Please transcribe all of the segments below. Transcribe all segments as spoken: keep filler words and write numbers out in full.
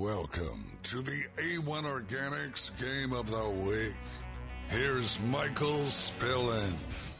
Welcome to the A one Organics Game of the Week. Here's Michael Spillin.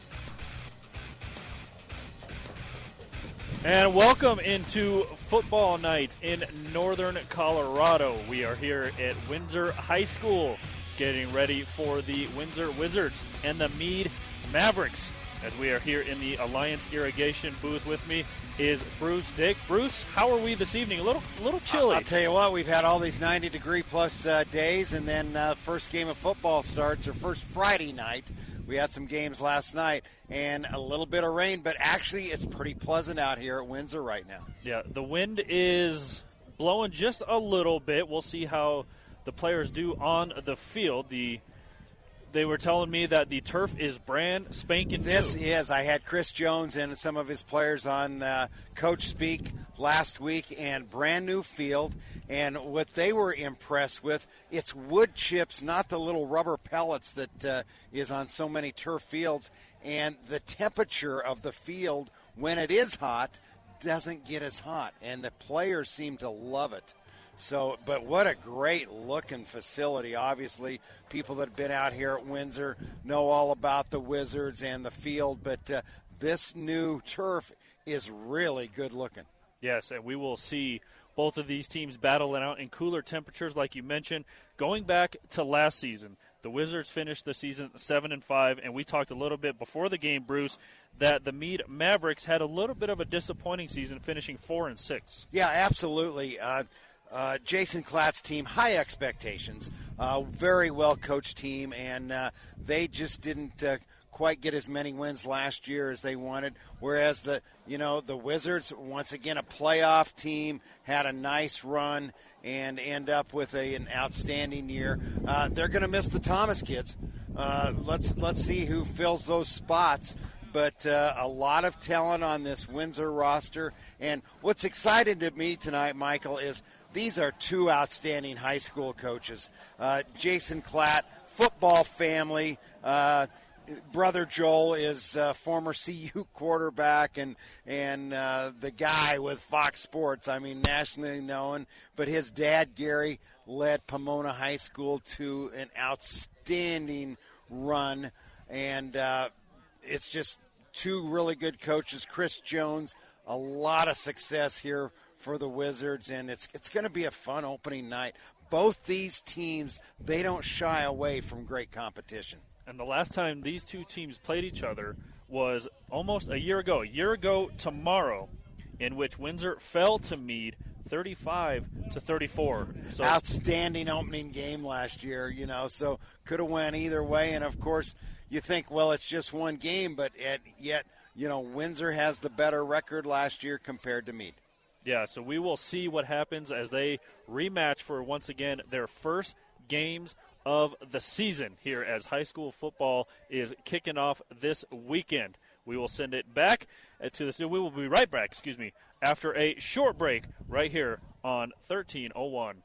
And welcome into football night in northern Colorado. We are here at Windsor High School getting ready for the Windsor Wizards and the Meade Mavericks. As we are here in the Alliance Irrigation booth, with me is Bruce Dick. Bruce, how are we this evening? A little a little chilly. I'll tell you what, we've had all these ninety degree plus uh, days, and then uh, first game of football starts, or first Friday night. We had some games last night, and a little bit of rain, but actually it's pretty pleasant out here at Windsor right now. Yeah, the wind is blowing just a little bit. We'll see how the players do on the field. The They were telling me that the turf is brand spanking new. This is. I had Chris Jones and some of his players on uh, Coach Speak last week, and brand new field. And what they were impressed with, it's wood chips, not the little rubber pellets that uh, is on so many turf fields. And the temperature of the field, when it is hot, doesn't get as hot. And the players seem to love it. So, but what a great looking facility. Obviously, people that have been out here at Windsor know all about the Wizards and the field, but uh, this new turf is really good looking. Yes, and we will see both of these teams battling out in cooler temperatures, like you mentioned. Going back to last season, the Wizards finished the season seven and five, and we talked a little bit before the game, Bruce, that the Meade Mavericks had a little bit of a disappointing season, finishing four and six. Yeah, absolutely. Uh, Uh, Jason Klatt's team, high expectations, uh, very well-coached team, and uh, they just didn't uh, quite get as many wins last year as they wanted, whereas the, you know, the Wizards, once again, a playoff team, had a nice run and end up with a, an outstanding year. Uh, they're going to miss the Thomas kids. Uh, let's, let's see who fills those spots. But uh, a lot of talent on this Windsor roster. And what's exciting to me tonight, Michael, is these are two outstanding high school coaches. Uh, Jason Klatt, football family. Uh, brother Joel is uh, former C U quarterback and, and uh, the guy with Fox Sports, I mean, nationally known. But his dad, Gary, led Pomona High School to an outstanding run. And uh, it's just two really good coaches. Chris Jones, a lot of success here for the Wizards, and it's it's going to be a fun opening night. Both these teams, they don't shy away from great competition. And the last time these two teams played each other was almost a year ago, a year ago tomorrow, in which Windsor fell to Meade thirty-five to thirty-four. So outstanding opening game last year, you know, so could have went either way. And, of course, you think, well, it's just one game, but at, yet, you know, Windsor has the better record last year compared to Meade. Yeah, so we will see what happens as they rematch for, once again, their first games of the season here as high school football is kicking off this weekend. We will send it back to the studio. We will be right back, excuse me, after a short break right here on thirteen oh one.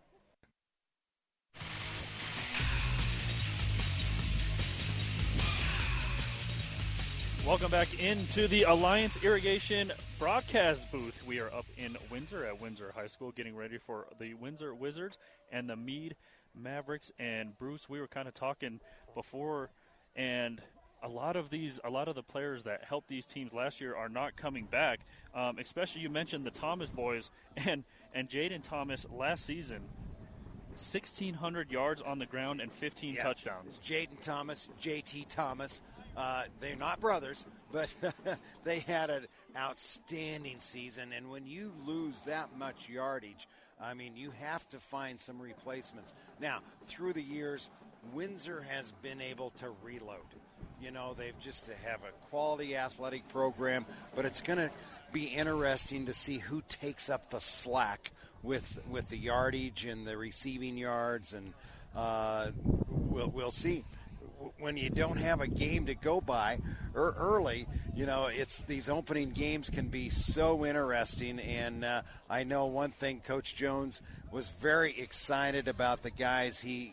Welcome back into the Alliance Irrigation broadcast booth. We are up in Windsor at Windsor High School getting ready for the Windsor Wizards and the Meade Mavericks. And Bruce, we were kind of talking before, and a lot of these, a lot of the players that helped these teams last year are not coming back. Um, especially, you mentioned the Thomas boys and and Jaden Thomas last season, sixteen hundred yards on the ground and fifteen yeah. touchdowns. Jaden Thomas, J T Thomas. Uh, they're not brothers, but they had an outstanding season. And when you lose that much yardage, I mean, you have to find some replacements. Now, through the years, Windsor has been able to reload. You know, they've just to have a quality athletic program, but it's going to be interesting to see who takes up the slack with with the yardage and the receiving yards, and uh, we'll we'll see. When you don't have a game to go by or early, you know, it's these opening games can be so interesting. And uh, I know one thing, Coach Jones was very excited about the guys he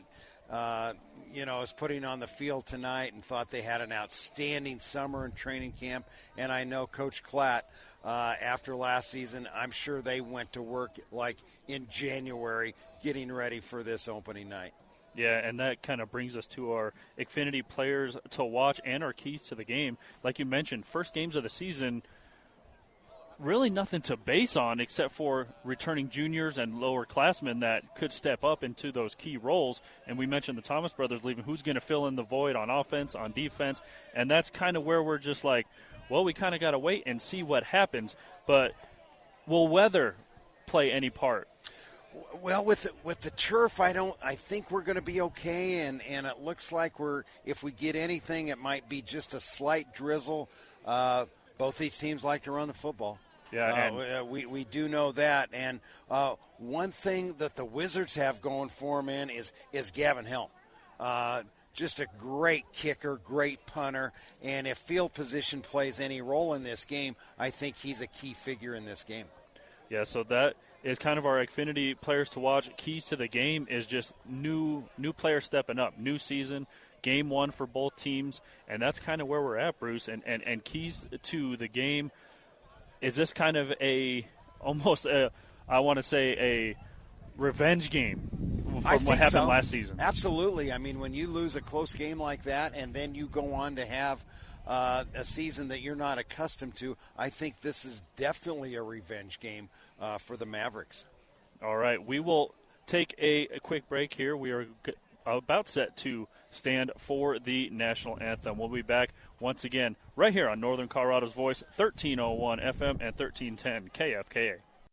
uh, you know, is putting on the field tonight and thought they had an outstanding summer in training camp. And I know Coach Klatt, uh, after last season, I'm sure they went to work like in January getting ready for this opening night. Yeah, and that kind of brings us to our Xfinity players to watch and our keys to the game. Like you mentioned, first games of the season, really nothing to base on except for returning juniors and lower classmen that could step up into those key roles. And we mentioned the Thomas brothers leaving. Who's going to fill in the void on offense, on defense? And that's kind of where we're just like, well, we kind of got to wait and see what happens. But will weather play any part? Well, with the, with the turf, I don't. I think we're going to be okay, and, and it looks like we're. If we get anything, it might be just a slight drizzle. Uh, both these teams like to run the football. Yeah, uh, we we do know that. And uh, one thing that the Wizards have going for them in is is Gavin Helm. Uh, just a great kicker, great punter, and if field position plays any role in this game, I think he's a key figure in this game. Yeah, so that is kind of our Xfinity players to watch. Keys to the game is just new new players stepping up, new season, game one for both teams, and that's kind of where we're at, Bruce. And, and, and keys to the game, is this kind of a almost a, I want to say a revenge game from I what think happened so. last season? Absolutely. I mean, when you lose a close game like that and then you go on to have uh, a season that you're not accustomed to, I think this is definitely a revenge game uh, for the Mavericks. All right, we will take a, a quick break here. We are g- about set to stand for the national anthem. We'll be back once again right here on Northern Colorado's Voice, thirteen oh one F M and thirteen ten K F K A.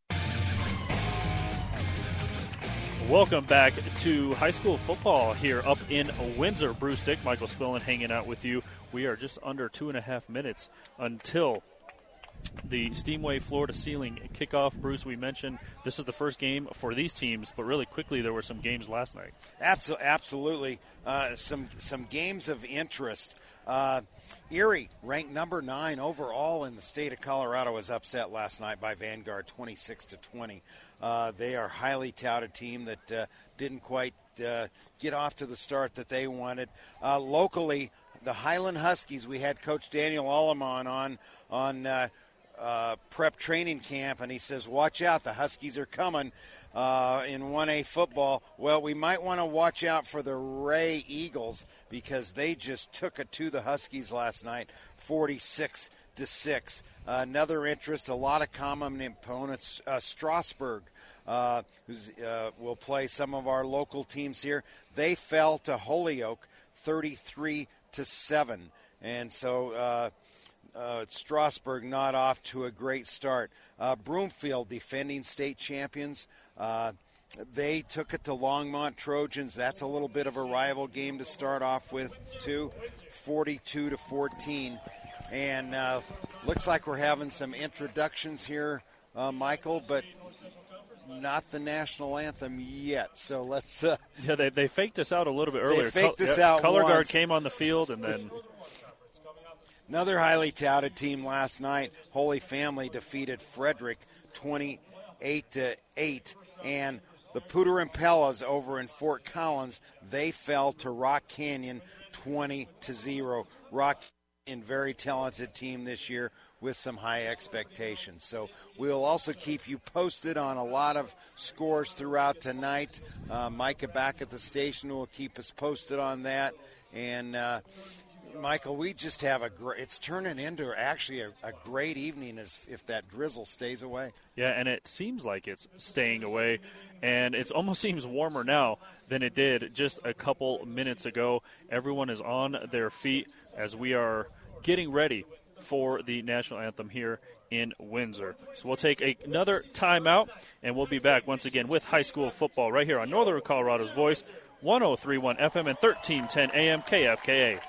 Welcome back to high school football here up in Windsor. Bruce Dick, Michael Spillin hanging out with you. We are just under two and a half minutes until the Steamway Floor to Ceiling kickoff. Bruce, we mentioned this is the first game for these teams, but really quickly there were some games last night. Absolutely. Uh, some, some games of interest. Uh, Erie, ranked number nine overall in the state of Colorado, was upset last night by Vanguard twenty-six to twenty. Uh, they are a highly touted team that uh, didn't quite uh, get off to the start that they wanted. Uh, locally, the Highland Huskies, we had Coach Daniel Alleman on on uh, uh, prep training camp, and he says, watch out, the Huskies are coming uh, in one A football. Well, we might want to watch out for the Ray Eagles because they just took it to the Huskies last night, forty-six to six. Uh, another interest, a lot of common opponents. Uh, Strasburg, uh, who uh, will play some of our local teams here. They fell to Holyoke, thirty-three to seven, and so uh, uh, Strasburg not off to a great start. Uh, Broomfield, defending state champions. Uh, they took it to Longmont Trojans. That's a little bit of a rival game to start off with, too, forty-two to fourteen. And uh, looks like we're having some introductions here, uh, Michael, but not the national anthem yet. So let's. Uh, yeah, they they faked us out a little bit earlier. They faked Col- us yeah, out. Color once. Guard came on the field, and then another highly touted team last night. Holy Family defeated Frederick twenty-eight to eight, and the Pooter Impellas over in Fort Collins, they fell to Rock Canyon twenty to zero. Rock Canyon, very talented team this year with some high expectations. So we'll also keep you posted on a lot of scores throughout tonight. Uh, Micah back at the station will keep us posted on that. And uh, Michael, we just have a great, it's turning into actually a, a great evening as if that drizzle stays away. yeah, and it seems like it's staying away, and it almost seems warmer now than it did just a couple minutes ago. Everyone is on their feet as we are getting ready for the national anthem here in Windsor. So we'll take a, another timeout, and we'll be back once again with high school football right here on Northern Colorado's Voice, one oh three point one F M and thirteen ten A M K F K A.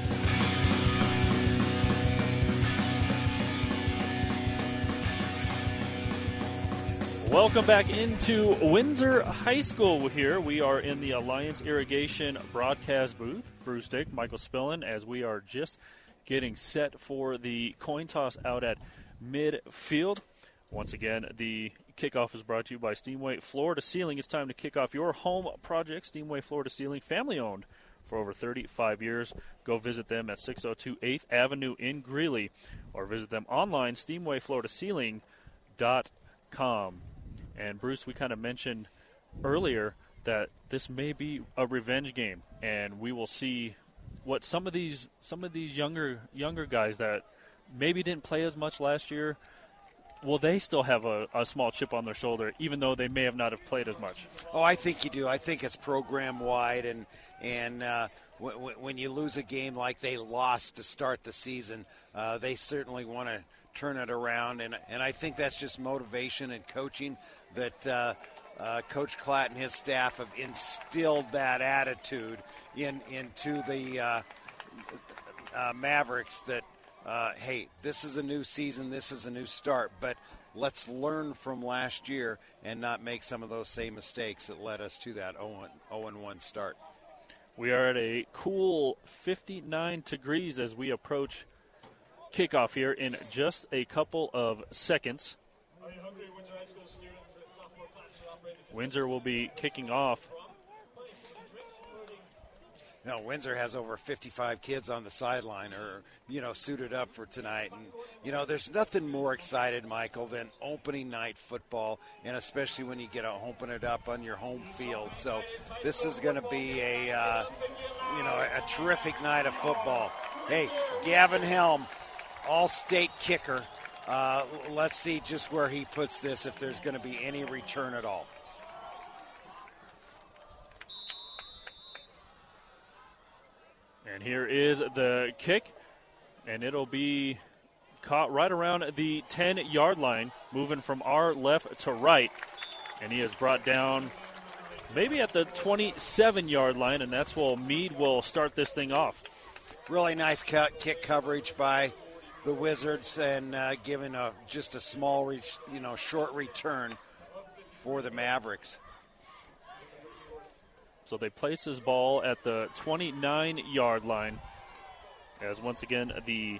Welcome back into Windsor High School here. We are in the Alliance Irrigation broadcast booth. Bruce Dick, Michael Spillin, as we are just getting set for the coin toss out at midfield. Once again, the kickoff is brought to you by Steamway Floor to Ceiling. It's time to kick off your home project. Steamway Floor to Ceiling, family-owned for over thirty-five years. Go visit them at six oh two eighth Avenue in Greeley, or visit them online, steamway floor to ceiling dot com. And, Bruce, we kind of mentioned earlier that this may be a revenge game, and we will see what some of these some of these younger younger guys that maybe didn't play as much last year, will they still have a, a small chip on their shoulder, even though they may have not have played as much? Oh, I think you do. I think it's program-wide, and and uh, w- w- when you lose a game like they lost to start the season, uh, they certainly want to turn it around, and and I think that's just motivation and coaching that uh, uh, Coach Klatt and his staff have instilled that attitude in into the uh, uh, Mavericks that, uh, hey, this is a new season, this is a new start, but let's learn from last year and not make some of those same mistakes that led us to that oh and one start. We are at a cool fifty-nine degrees as we approach kickoff here in just a couple of seconds. Windsor will be kicking off. No, Windsor has over fifty-five kids on the sideline or, you know, suited up for tonight. And, you know, there's nothing more excited, Michael, than opening night football, and especially when you get to open it up on your home field. So this is going to be a, uh, you know, a terrific night of football. Hey, Gavin Helm, all-state kicker. Uh, let's see just where he puts this, if there's going to be any return at all. And here is the kick, and it'll be caught right around the ten-yard line, moving from our left to right. And he is brought down maybe at the twenty-seven-yard line, and that's where Meade will start this thing off. Really nice cut, kick coverage by the Wizards, and uh, giving a just a small, re- you know, short return for the Mavericks. So they place his ball at the twenty-nine-yard line, as once again the.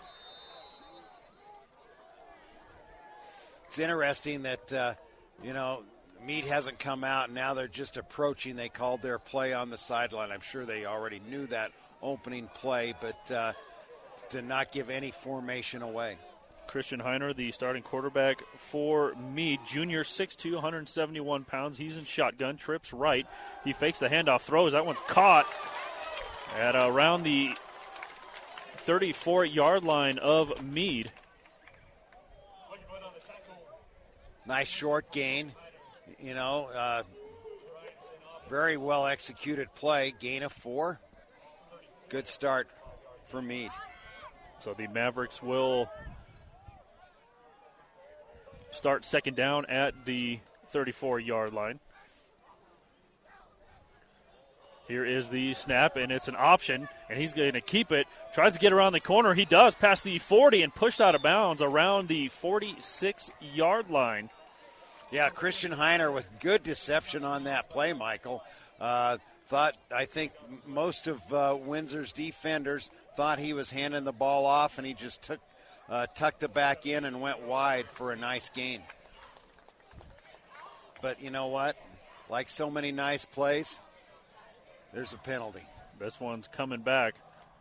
It's interesting that uh, you know Meade hasn't come out, and now they're just approaching. They called their play on the sideline. I'm sure they already knew that opening play, but uh, to not give any formation away. Christian Heiner, the starting quarterback for Meade, junior, six two, one hundred seventy-one pounds. He's in shotgun, trips right. He fakes the handoff, throws. That one's caught at around the thirty-four-yard line of Meade. Nice short gain. You know, uh, very well executed play. Gain of four. Good start for Meade. So the Mavericks will start second down at the thirty-four-yard line. Here is the snap, and it's an option, and he's going to keep it. Tries to get around the corner. He does, past the forty, and pushed out of bounds around the forty-six-yard line. Yeah, Christian Heiner with good deception on that play, Michael. Uh, thought, I think most of uh, Windsor's defenders thought he was handing the ball off, and he just took Uh, tucked it back in and went wide for a nice gain. But you know what? Like so many nice plays, there's a penalty. This one's coming back.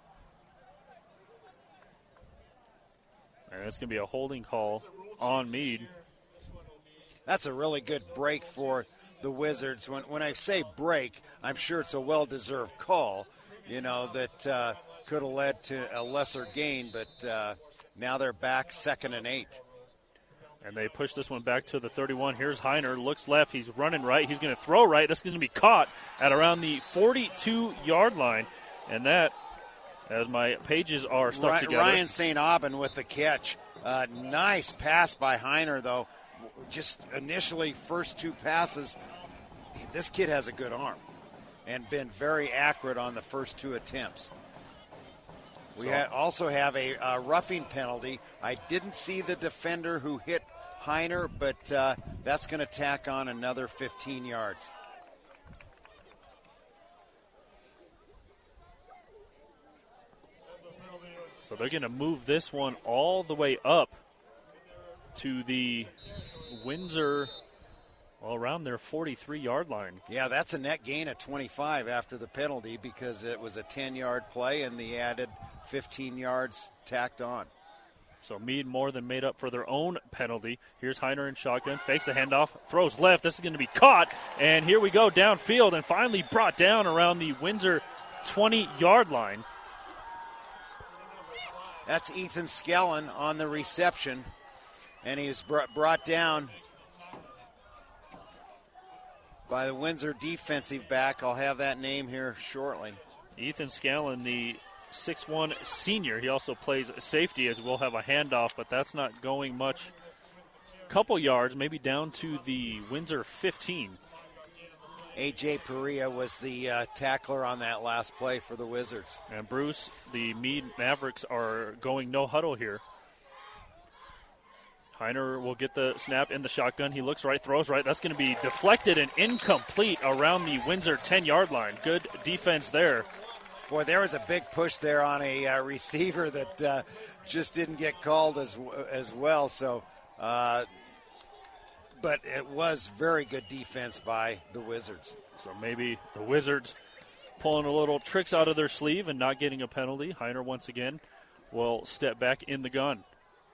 And it's going to be a holding call on Meade. That's a really good break for the Wizards. When, when I say break, I'm sure it's a well-deserved call, you know, that uh, could have led to a lesser gain, but uh, now they're back second and eight. And they push this one back to the thirty-one. Here's Heiner, looks left. He's running right. He's going to throw right. That's going to be caught at around the forty-two-yard line. And that, as my pages are stuck Ryan, together. Ryan Saint Aubin with the catch. Uh, nice pass by Heiner, though. Just initially, first two passes, this kid has a good arm and been very accurate on the first two attempts. We ha- also have a uh, roughing penalty. I didn't see the defender who hit Heiner, but uh, that's going to tack on another fifteen yards. So they're going to move this one all the way up to the Windsor, well, around their forty-three-yard line. Yeah, that's a net gain of twenty-five after the penalty because it was a ten-yard play and the added fifteen yards tacked on. So Meade more than made up for their own penalty. Here's Heiner in shotgun, fakes the handoff, throws left. This is going to be caught, and here we go downfield and finally brought down around the Windsor twenty-yard line. That's Ethan Skellen on the reception, and he was brought, brought down by the Windsor defensive back. I'll have that name here shortly. Ethan Skellen, the six one senior. He also plays safety as we'll have a handoff, but that's not going much. Couple yards, maybe down to the Windsor fifteen. A J. Perea was the uh, tackler on that last play for the Wizards. And Bruce, the Meade Mavericks are going no huddle here. Heiner will get the snap in the shotgun. He looks right, throws right. That's going to be deflected and incomplete around the Windsor ten-yard line. Good defense there. Boy, there was a big push there on a uh, receiver that uh, just didn't get called as as well. So, uh, but it was very good defense by the Wizards. So maybe the Wizards pulling a little tricks out of their sleeve and not getting a penalty. Heiner once again will step back in the gun.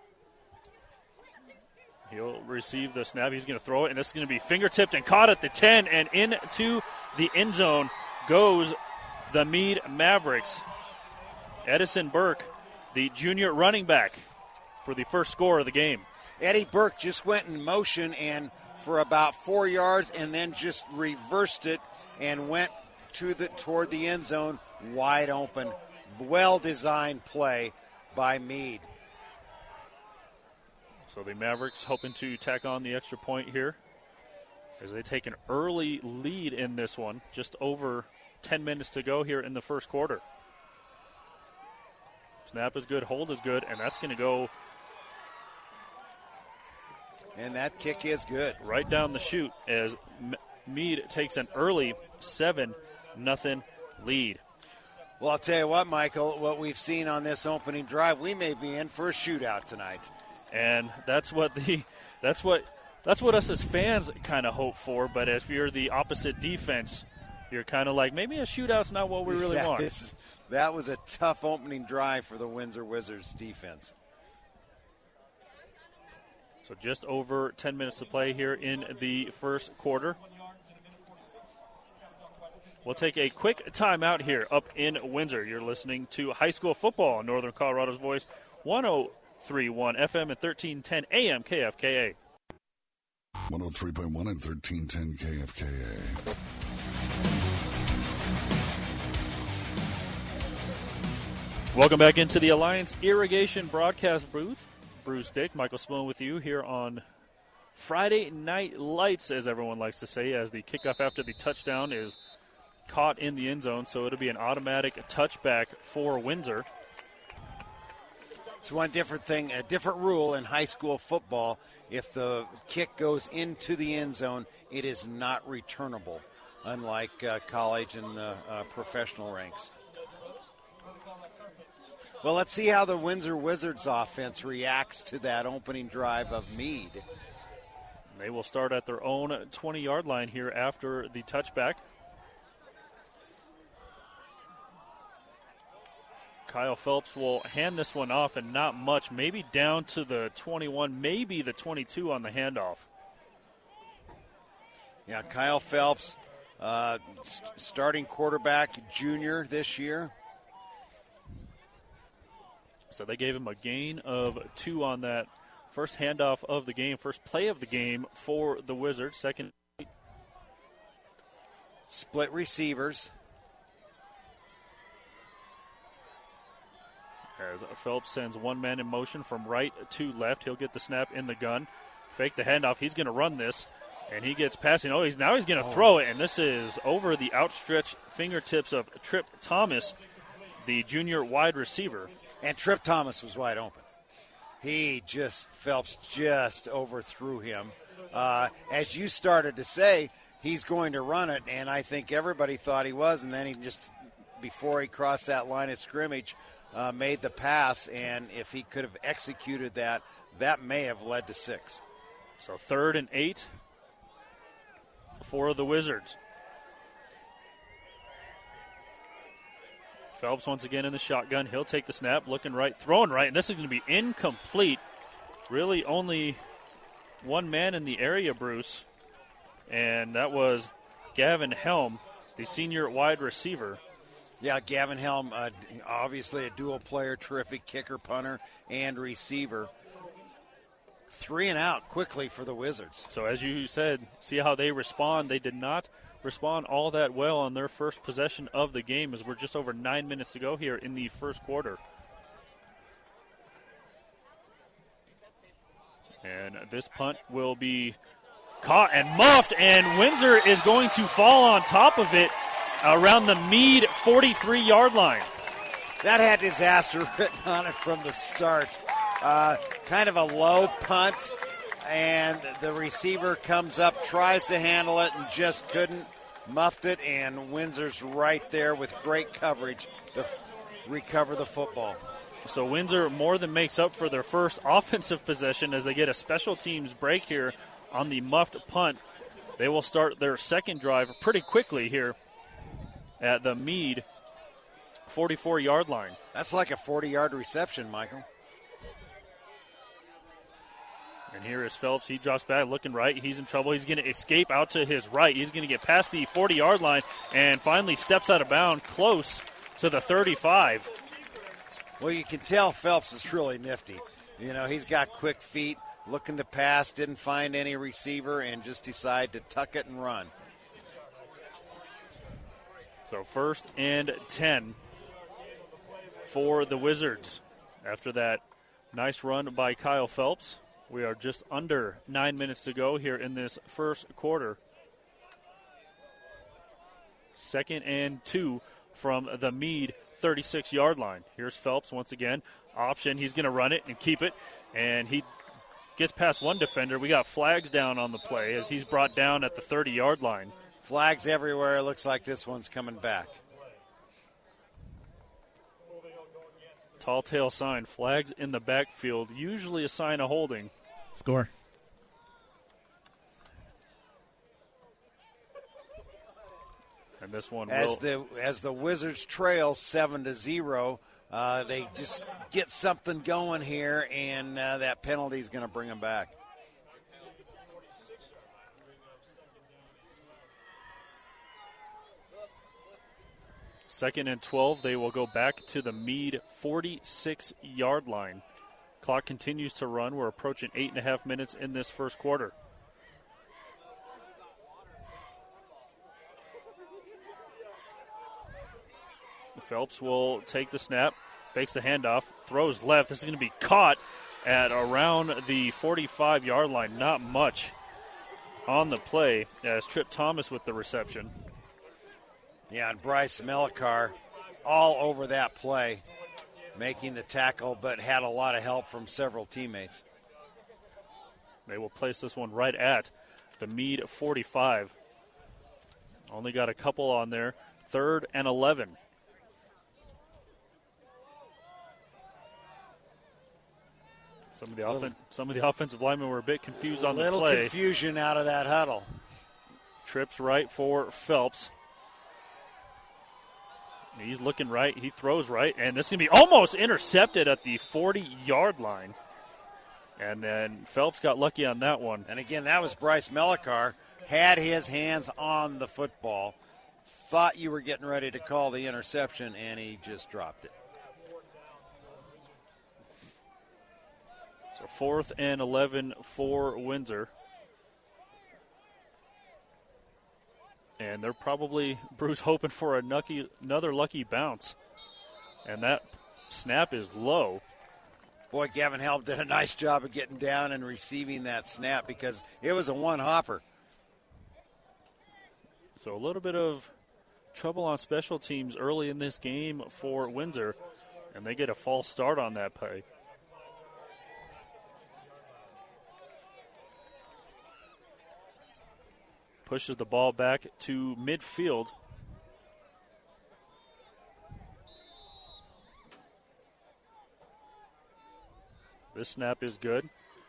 He'll receive the snap. He's going to throw it, and it's going to be fingertipped and caught at the ten, and into the end zone goes the Meade Mavericks. Edison Burke, the junior running back, for the first score of the game. Eddie Burke just went in motion and for about four yards and then just reversed it and went to the toward the end zone wide open. Well-designed play by Meade. So the Mavericks hoping to tack on the extra point here as they take an early lead in this one. Just over ten minutes to go here in the first quarter. Snap is good, hold is good, and that's going to go. And that kick is good. Right down the chute as Meade takes an early seven nothing lead. Well, I'll tell you what, Michael, what we've seen on this opening drive, we may be in for a shootout tonight. And that's what the that's what that's what us as fans kind of hope for. But if you're the opposite defense, you're kind of like, maybe a shootout's not what we really that want. Is, that was a tough opening drive for the Windsor Wizards defense. So just over ten minutes to play here in the first quarter. We'll take a quick timeout here up in Windsor. You're listening to high school football, Northern Colorado's Voice, one oh three point one F M and thirteen ten A M K F K A. one oh three point one and thirteen ten K F K A. Welcome back into the Alliance Irrigation broadcast booth. Bruce Dick, Michael Sloan with you here on Friday Night Lights, as everyone likes to say, as the kickoff after the touchdown is caught in the end zone, so it'll be an automatic touchback for Windsor. It's one different thing, a different rule in high school football. If the kick goes into the end zone, it is not returnable, unlike uh, college and the uh, professional ranks. Well, let's see how the Windsor Wizards offense reacts to that opening drive of Meade. They will start at their own twenty-yard line here after the touchback. Kyle Phelps will hand this one off, and not much, maybe down to the twenty-one, maybe the twenty-two on the handoff. Yeah, Kyle Phelps, uh, st- starting quarterback, junior this year. So they gave him a gain of two on that first handoff of the game, first play of the game for the Wizards. Second. Split receivers. As Phelps sends one man in motion from right to left. He'll get the snap in the gun. Fake the handoff. He's going to run this. And he gets passing. Oh, he's now he's going to oh. throw it. And this is over the outstretched fingertips of Trip Thomas, the junior wide receiver. And Trip Thomas was wide open. He just, Phelps just overthrew him. Uh, as you started to say, he's going to run it, and I think everybody thought he was, and then he just, before he crossed that line of scrimmage, uh, made the pass, and if he could have executed that, that may have led to six. So third and eight for the Wizards. Phelps once again in the shotgun. He'll take the snap, looking right, throwing right, and this is going to be incomplete. Really only one man in the area, Bruce, and that was Gavin Helm, the senior wide receiver. Yeah, Gavin Helm, uh, obviously a dual player, terrific kicker, punter, and receiver. Three and out quickly for the Wizards. So as you said, see how they respond. They did not respond all that well on their first possession of the game, as we're just over nine minutes to go here in the first quarter. And this punt will be caught and muffed, and Windsor is going to fall on top of it around the Meade forty-three-yard line. That had disaster written on it from the start. Uh, kind of a low punt, and the receiver comes up, tries to handle it, and just couldn't. Muffed it, and Windsor's right there with great coverage to f- recover the football. So Windsor more than makes up for their first offensive possession as they get a special teams break here on the muffed punt. They will start their second drive pretty quickly here at the Meade forty-four-yard line. That's like a forty-yard reception, Michael. And here is Phelps. He drops back, looking right. He's in trouble. He's going to escape out to his right. He's going to get past the forty-yard line and finally steps out of bounds close to the thirty-five. Well, you can tell Phelps is really nifty. You know, he's got quick feet, looking to pass, didn't find any receiver, and just decided to tuck it and run. So first and ten for the Wizards. After that nice run by Kyle Phelps, we are just under nine minutes to go here in this first quarter. Second and two from the Meade thirty-six-yard line. Here's Phelps once again. Option, he's going to run it and keep it, and he gets past one defender. We got flags down on the play as he's brought down at the thirty-yard line. Flags everywhere. It looks like this one's coming back. Tall tale sign, flags in the backfield, usually a sign of holding. Score. And this one as will. the as the Wizards trail seven to zero, uh, they just get something going here, and uh, that penalty is going to bring them back. Second and twelve, they will go back to the Meade forty-six-yard line. Clock continues to run. We're approaching eight and a half minutes in this first quarter. Phelps will take the snap, fakes the handoff, throws left. This is going to be caught at around the forty-five-yard line. Not much on the play as Trip Thomas with the reception. Yeah, and Bryce Melikar all over that play, making the tackle, but had a lot of help from several teammates. They will place this one right at the Meade forty-five. Only got a couple on there. Third and eleven. Some of the offen- some of the offensive linemen were a bit confused on the play. Little confusion out of that huddle. Trips right for Phelps. He's looking right. He throws right. And this is going to be almost intercepted at the forty-yard line. And then Phelps got lucky on that one. And again, that was Bryce Melikar. Had his hands on the football. Thought you were getting ready to call the interception, and he just dropped it. So fourth and eleven for Windsor. And they're probably, Bruce, hoping for a lucky, another lucky bounce. And that snap is low. Boy, Gavin Helm did a nice job of getting down and receiving that snap because it was a one-hopper. So a little bit of trouble on special teams early in this game for Windsor. And they get a false start on that play. Pushes the ball back to midfield. This snap is good.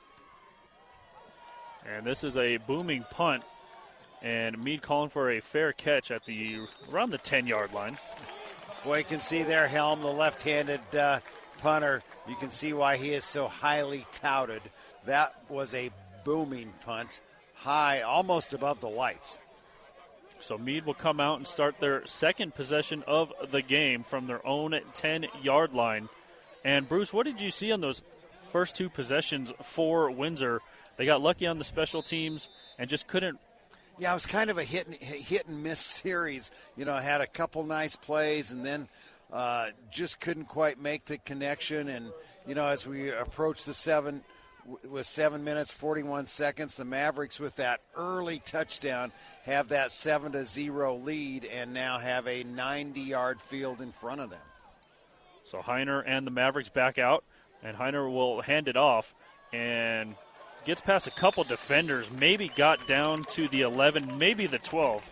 And this is a booming punt. And Meade calling for a fair catch at the around the ten-yard line. Boy, you can see there, Helm, the left-handed uh, punter. You can see why he is so highly touted. That was a booming punt, high, almost above the lights. So Meade will come out and start their second possession of the game from their own ten-yard line. And, Bruce, what did you see on those first two possessions for Windsor? They got lucky on the special teams and just couldn't. Yeah, it was kind of a hit and, hit and miss series. You know, had a couple nice plays and then uh, just couldn't quite make the connection. And, you know, as we approach the seven, with seven minutes, forty-one seconds, the Mavericks with that early touchdown have that seven to zero lead and now have a ninety-yard field in front of them. So Heiner and the Mavericks back out, and Heiner will hand it off and gets past a couple defenders, maybe got down to the eleven, maybe the twelve.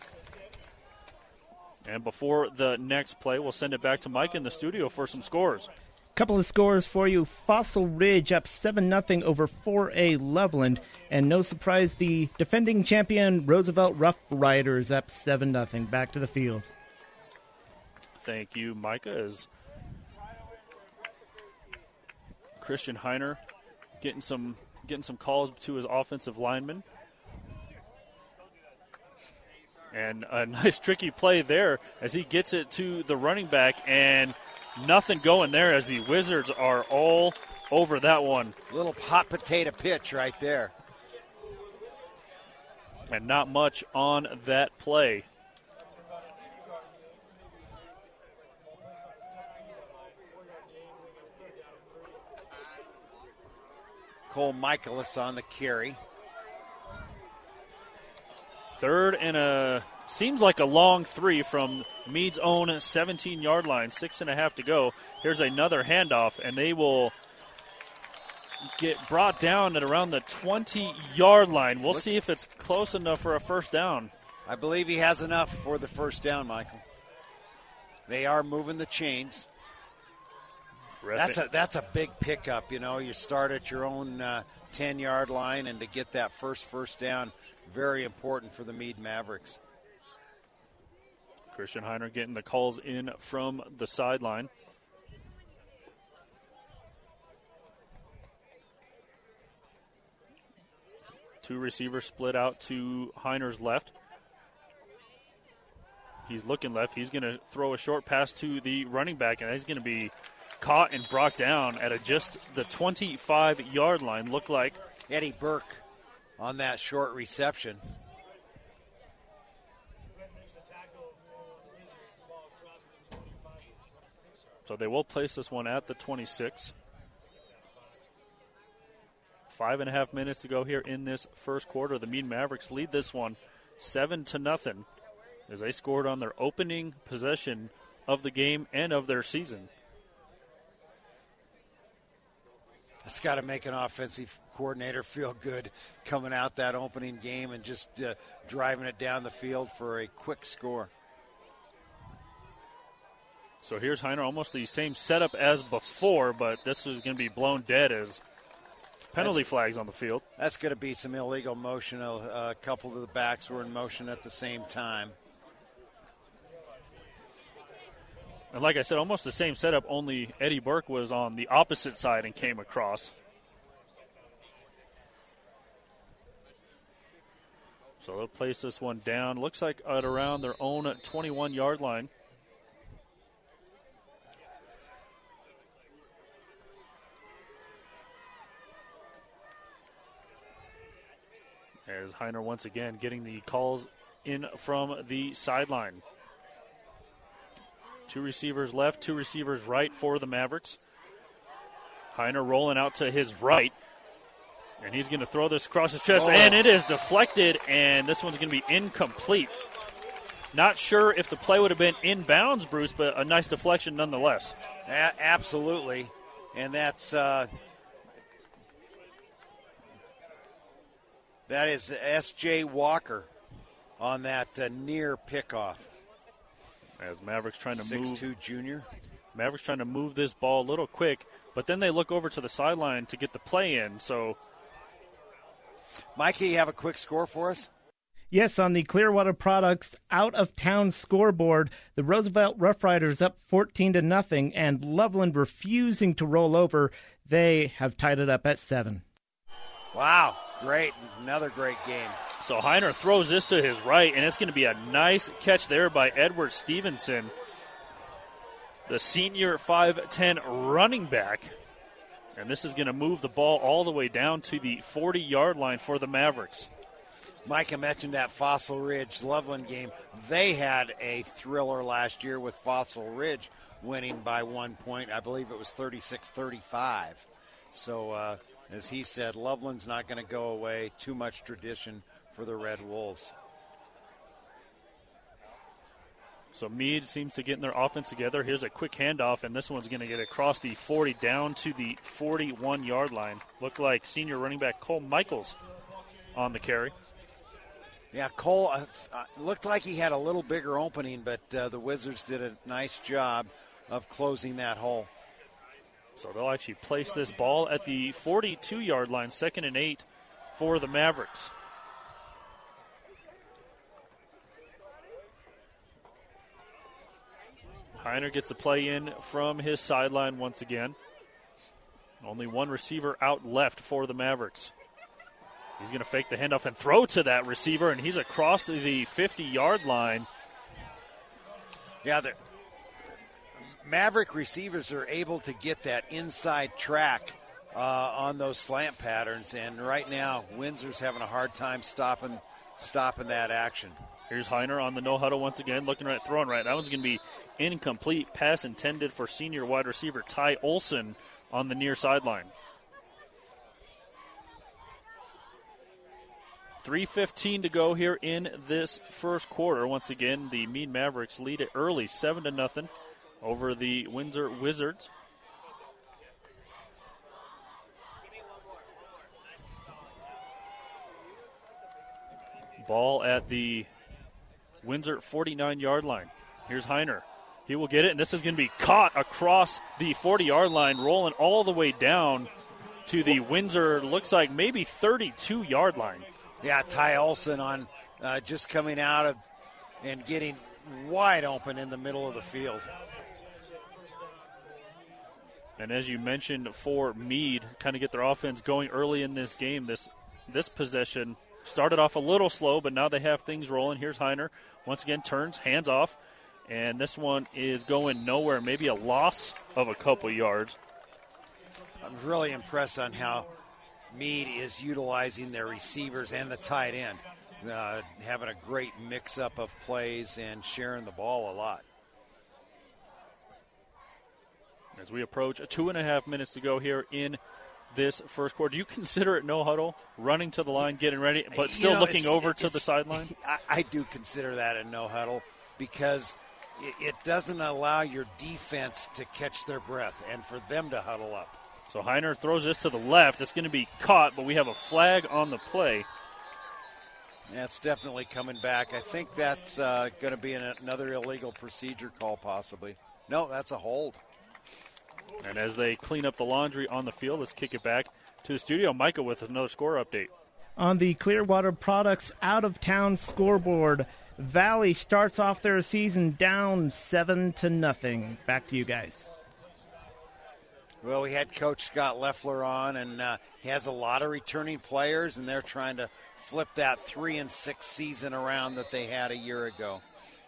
And before the next play, we'll send it back to Mike in the studio for some scores. Couple of scores for you. Fossil Ridge up seven nothing over four A Loveland. And no surprise, the defending champion Roosevelt Rough Riders up seven nothing. Back to the field. Thank you, Micah. As Christian Heiner getting some getting some calls to his offensive lineman. And a nice tricky play there as he gets it to the running back, and nothing going there as the Wizards are all over that one. Little hot potato pitch right there. And not much on that play. Cole Michaelis on the carry. Third and a, seems like a long three from Meade's own seventeen-yard line, six and a half to go. Here's another handoff, and they will get brought down at around the twenty-yard line. We'll see if it's close enough for a first down. I believe he has enough for the first down, Michael. They are moving the chains. That's a that's a big pickup, you know. You start at your own uh, ten-yard line, and to get that first first down, very important for the Meade Mavericks. Christian Heiner getting the calls in from the sideline. Two receivers split out to Heiner's left. He's looking left. He's going to throw a short pass to the running back, and he's going to be caught and brought down at a just the twenty-five-yard line. Looked like Eddie Burke on that short reception. So they will place this one at the twenty-six. Five and a half minutes to go here in this first quarter. The Meade Mavericks lead this one seven to nothing as they scored on their opening possession of the game and of their season. That's got to make an offensive coordinator feel good coming out that opening game and just uh, driving it down the field for a quick score. So here's Heiner, almost the same setup as before, but this is going to be blown dead as penalty that's, flags on the field. That's going to be some illegal motion. A, a couple of the backs were in motion at the same time. And like I said, almost the same setup, only Eddie Burke was on the opposite side and came across. So they'll place this one down. Looks like at around their own twenty-one-yard line. As Heiner once again getting the calls in from the sideline. Two receivers left, two receivers right for the Mavericks. Heiner rolling out to his right. And he's going to throw this across his chest. Oh. And it is deflected, and this one's going to be incomplete. Not sure if the play would have been inbounds, Bruce, but a nice deflection nonetheless. A- absolutely. And that's uh, that is S J Walker on that uh, near pickoff. As Mavericks trying to move. six two junior. Mavericks trying to move this ball a little quick. but then they look over to the sideline to get the play in. So, Mikey, you have a quick score for us? Yes, on the Clearwater Products out-of-town scoreboard, the Roosevelt Rough Riders up fourteen to nothing, and Loveland refusing to roll over. They have tied it up at seven. Wow, great. Another great game. So Heiner throws this to his right, and it's going to be a nice catch there by Edward Stevenson, the senior five ten running back. And this is going to move the ball all the way down to the forty-yard line for the Mavericks. Micah mentioned that Fossil Ridge Loveland game. They had a thriller last year with Fossil Ridge winning by one point. I believe it was thirty-six thirty-five. So, uh, as he said, Loveland's not going to go away. Too much tradition for the Red Wolves. So Meade seems to get in their offense together. Here's a quick handoff, and this one's going to get across the forty down to the forty-one-yard line. Looked like senior running back Cole Michaels on the carry. Yeah, Cole uh, uh, looked like he had a little bigger opening, but uh, the Wizards did a nice job of closing that hole. So they'll actually place this ball at the forty-two-yard line, second and eight for the Mavericks. Heiner gets the play in from his sideline once again. Only one receiver out left for the Mavericks. He's going to fake the handoff and throw to that receiver, and he's across the fifty-yard line. Yeah, the Maverick receivers are able to get that inside track uh, on those slant patterns, and right now Windsor's having a hard time stopping stopping that action. Here's Heiner on the no-huddle once again, looking right, throwing right. That one's going to be incomplete. Pass intended for senior wide receiver Ty Olson on the near sideline. three fifteen to go here in this first quarter. Once again, the Meade Mavericks lead it early, seven to nothing over the Windsor Wizards. Ball at the Windsor forty-nine-yard line. Here's Heiner. He will get it, and this is going to be caught across the forty-yard line, rolling all the way down to the Windsor, looks like maybe thirty-two-yard line. Yeah, Ty Olson on uh, just coming out of and getting wide open in the middle of the field. And as you mentioned, for Meade, kind of get their offense going early in this game, this this possession started off a little slow, but now they have things rolling. Here's Heiner. Once again, turns, hands off, and this one is going nowhere, maybe a loss of a couple yards. I'm really impressed on how Meade is utilizing their receivers and the tight end, uh, having a great mix-up of plays and sharing the ball a lot. As we approach two and a half minutes to go here in this first quarter, do you consider it no huddle, running to the line, getting ready, but still you know, looking over it, to the sideline? I, I do consider that a no huddle because it, it doesn't allow your defense to catch their breath and for them to huddle up. So Heiner throws this to the left. It's going to be caught, but we have a flag on the play. That's definitely coming back. I think that's uh, going to be an, another illegal procedure call possibly. No, that's a hold. And as they clean up the laundry on the field, let's kick it back to the studio. Micah with another score update. On the Clearwater Products out-of-town scoreboard, Valley starts off their season down seven to nothing. Back to you guys. Well, we had Coach Scott Leffler on, and uh, he has a lot of returning players, and they're trying to flip that three and six season around that they had a year ago.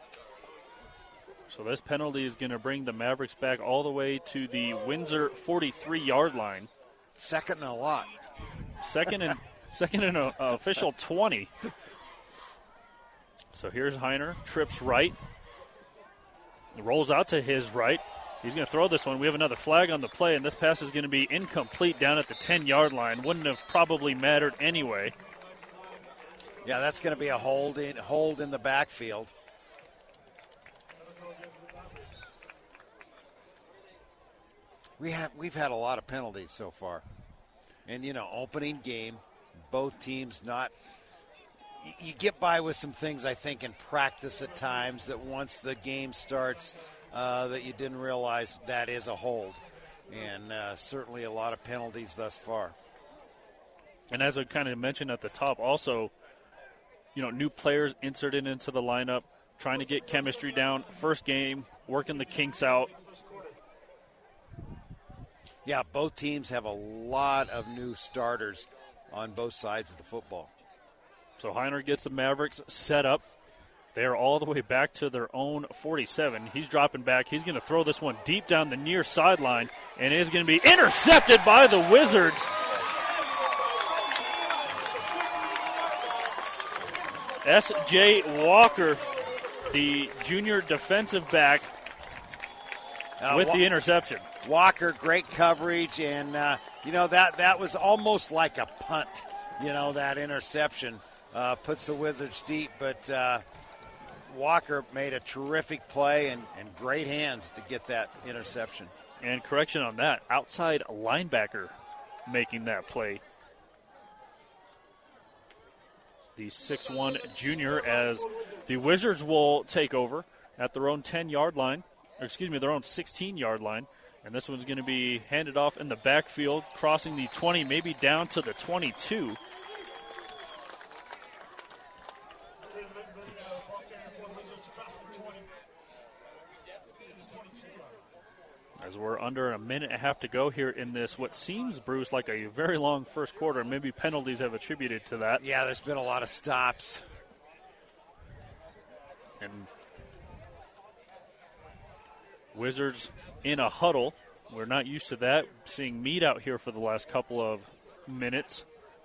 So this penalty is going to bring the Mavericks back all the way to the Windsor forty-three-yard line. Second and a lot. Second and second and a, a official twenty. So here's Heiner, trips right, rolls out to his right. He's going to throw this one. We have another flag on the play, and this pass is going to be incomplete down at the ten-yard line. Wouldn't have probably mattered anyway. Yeah, that's going to be a hold in, hold in the backfield. We have, we've had a lot of penalties so far. And, you know, opening game, both teams not – you get by with some things, I think, in practice at times that once the game starts – Uh, that you didn't realize that is a hold. and uh, certainly a lot of penalties thus far. And as I kind of mentioned at the top, also, you know, new players inserted into the lineup, trying to get chemistry down. First game, working the kinks out. Yeah, both teams have a lot of new starters on both sides of the football. So Heiner gets the Mavericks set up. They're all the way back to their own forty-seven. He's dropping back. He's going to throw this one deep down the near sideline, and it is going to be intercepted by the Wizards. S J Walker, the junior defensive back, uh, with Wa- the interception. Walker, great coverage, and, uh, you know, that, that was almost like a punt, you know, that interception. Uh, puts the Wizards deep, but uh, Walker made a terrific play and, and great hands to get that interception. And correction on that, outside linebacker making that play. The six one junior, as the Wizards will take over at their own ten-yard line, or excuse me, their own sixteen-yard line. And this one's going to be handed off in the backfield, crossing the twenty, maybe down to the twenty-two. As we're under a minute and a half to go here in this, what seems, Bruce, like a very long first quarter. Maybe penalties have attributed to that. Yeah, there's been a lot of stops. And Wizards in a huddle. We're not used to that, seeing Meade out here for the last couple of minutes.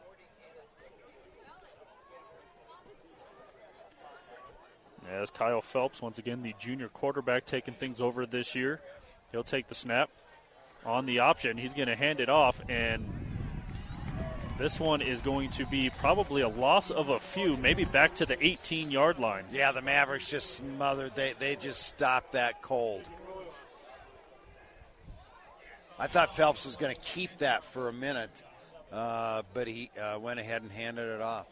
As Kyle Phelps, once again, the junior quarterback, taking things over this year. He'll take the snap on the option. He's going to hand it off, and this one is going to be probably a loss of a few, maybe back to the eighteen-yard line. Yeah, the Mavericks just smothered. They, they just stopped that cold. I thought Phelps was going to keep that for a minute, uh, but he uh, went ahead and handed it off.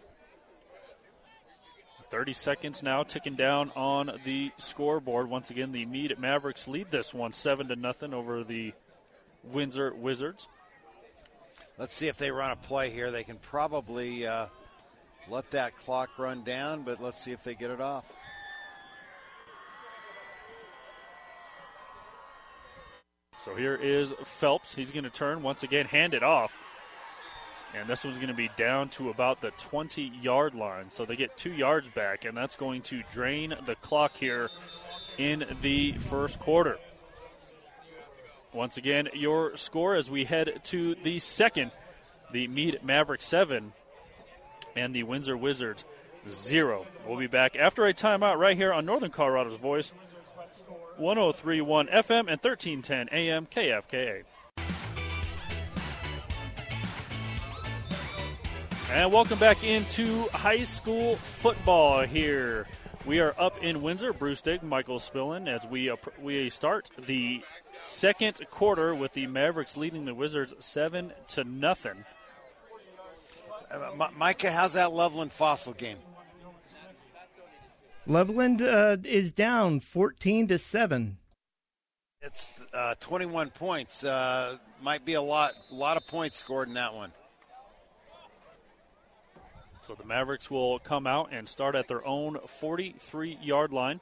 thirty seconds now ticking down on the scoreboard. Once again, the Meade Mavericks lead this one seven to nothing over the Windsor Wizards. Let's see if they run a play here. They can probably uh, let that clock run down, but let's see if they get it off. So here is Phelps. He's going to turn once again, hand it off. And this one's going to be down to about the twenty-yard line. So they get two yards back, and that's going to drain the clock here in the first quarter. Once again, your score as we head to the second, the Meade Mavericks seven and the Windsor Wizards zero. We'll be back after a timeout right here on Northern Colorado's Voice, one oh three point one F M and thirteen ten A M K F K A. And welcome back into high school football here. We are up in Windsor. Bruce Digg, Michael Spillin, as we uh, we start the second quarter with the Mavericks leading the Wizards seven to nothing. Uh, Micah, how's that Loveland Fossil game? Loveland uh, is down fourteen to seven. It's uh, twenty-one points. Uh, might be a lot, lot of points scored in that one. So the Mavericks will come out and start at their own forty-three-yard line.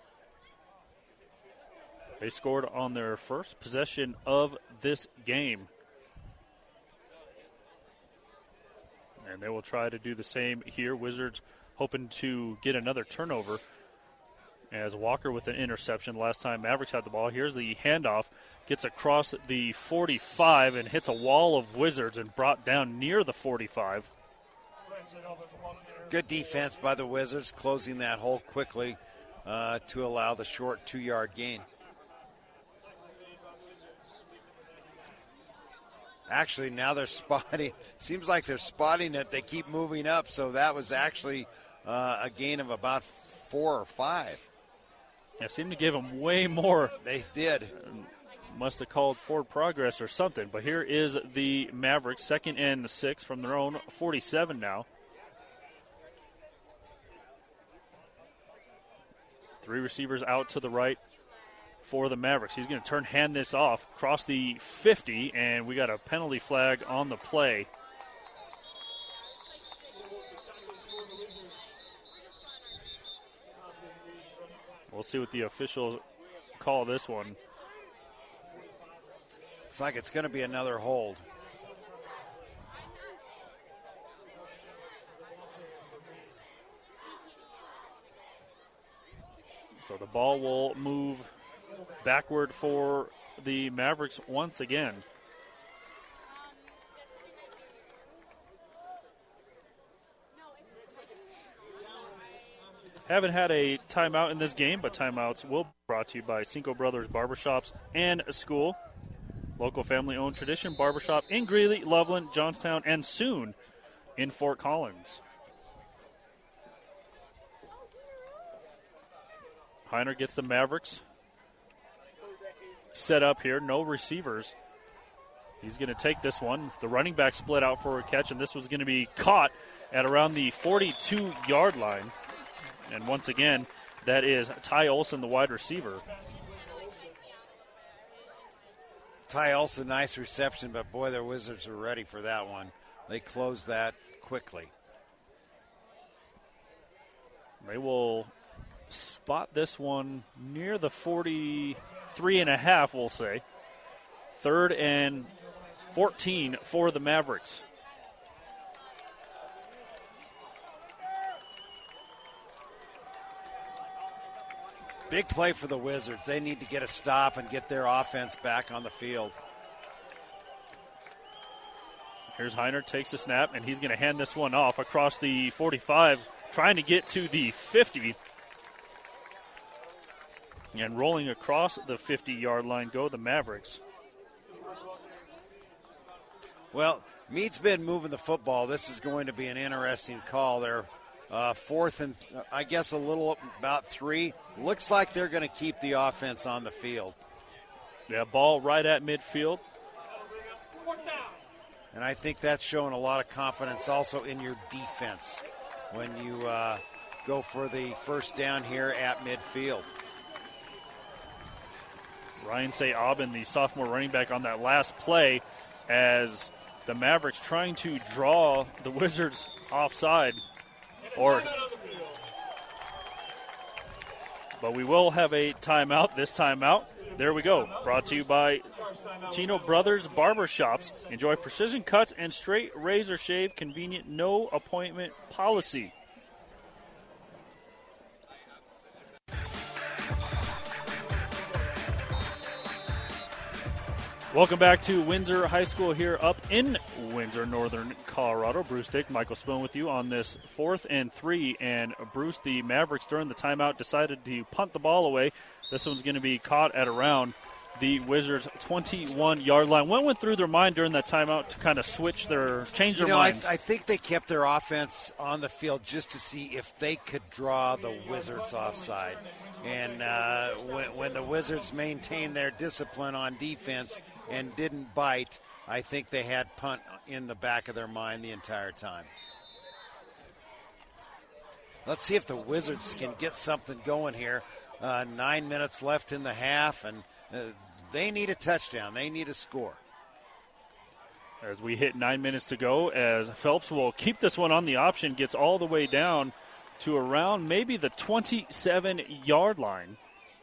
They scored on their first possession of this game. And they will try to do the same here. Wizards hoping to get another turnover as Walker with an interception. Last time Mavericks had the ball. Here's the handoff. Gets across the forty-five and hits a wall of Wizards and brought down near the forty-five. Good defense by the Wizards, closing that hole quickly uh, to allow the short two-yard gain. Actually, now they're spotting. Seems like they're spotting it. They keep moving up, so that was actually uh, a gain of about four or five. They seem to give them way more. They did. Must have called forward progress or something. But here is the Mavericks, second and six from their own forty-seven now. Three receivers out to the right for the Mavericks. He's going to turn hand this off, cross the fifty, and we got a penalty flag on the play. We'll see what the officials call this one. It's like it's going to be another hold. So the ball will move backward for the Mavericks once again. Haven't had a timeout in this game, but timeouts will be brought to you by Cinco Brothers Barbershops and School. Local family-owned tradition barbershop in Greeley, Loveland, Johnstown, and soon in Fort Collins. Heiner gets the Mavericks set up here. No receivers. He's going to take this one. The running back split out for a catch, and this was going to be caught at around the forty-two-yard line. And once again, that is Ty Olson, the wide receiver. Ty Olson, nice reception, but boy, the Wizards are ready for that one. They closed that quickly. They will spot this one near the forty-three and a half, we'll say. Third and fourteen for the Mavericks. Big play for the Wizards. They need to get a stop and get their offense back on the field. Here's Heiner, takes the snap, and he's going to hand this one off across the forty-five, trying to get to the fifty. And rolling across the fifty-yard line go the Mavericks. Well, Meade's been moving the football. This is going to be an interesting call. They're uh, fourth and, uh, I guess, a little about three. Looks like they're going to keep the offense on the field. Yeah, ball right at midfield. And I think that's showing a lot of confidence also in your defense when you uh, go for the first down here at midfield. Ryan Say-Aubin, the sophomore running back, on that last play as the Mavericks trying to draw the Wizards offside. Or, but we will have a timeout. This timeout, there we go. Brought to you by Chino Brothers Barbershops. Enjoy precision cuts and straight razor shave. Convenient, no appointment policy. Welcome back to Windsor High School here up in Windsor, Northern Colorado. Bruce Dick, Michael Spoon with you on this fourth and three. And Bruce, the Mavericks during the timeout decided to punt the ball away. This one's going to be caught at around the Wizards' twenty-one-yard line. What went through their mind during that timeout to kind of switch their, change their you know, minds? I, I think they kept their offense on the field just to see if they could draw the Wizards offside. And uh, when, when the Wizards maintained their discipline on defense and didn't bite, I think they had punt in the back of their mind the entire time. Let's see if the Wizards can get something going here. Uh, nine minutes left in the half, and uh, they need a touchdown. They need a score. As we hit nine minutes to go, as Phelps will keep this one on the option, gets all the way down to around maybe the twenty-seven-yard line.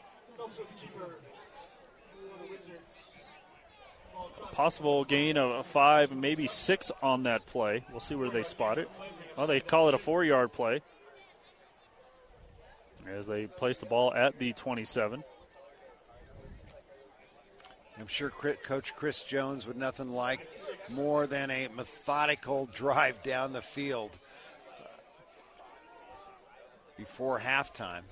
Possible gain of five, maybe six on that play. We'll see where they spot it. Well, they call it a four-yard play as they place the ball at the twenty-seven. I'm sure Coach Chris Jones would nothing like more than a methodical drive down the field before halftime.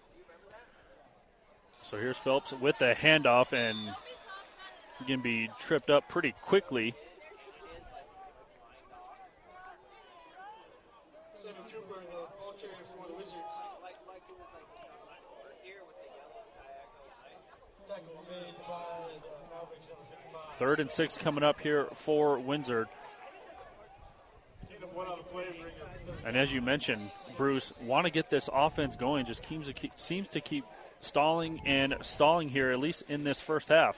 So here's Phelps with the handoff, and he can be tripped up pretty quickly. Third and six coming up here for Windsor. And as you mentioned, Bruce, want to get this offense going, just seems to keep, seems to keep stalling and stalling here, at least in this first half.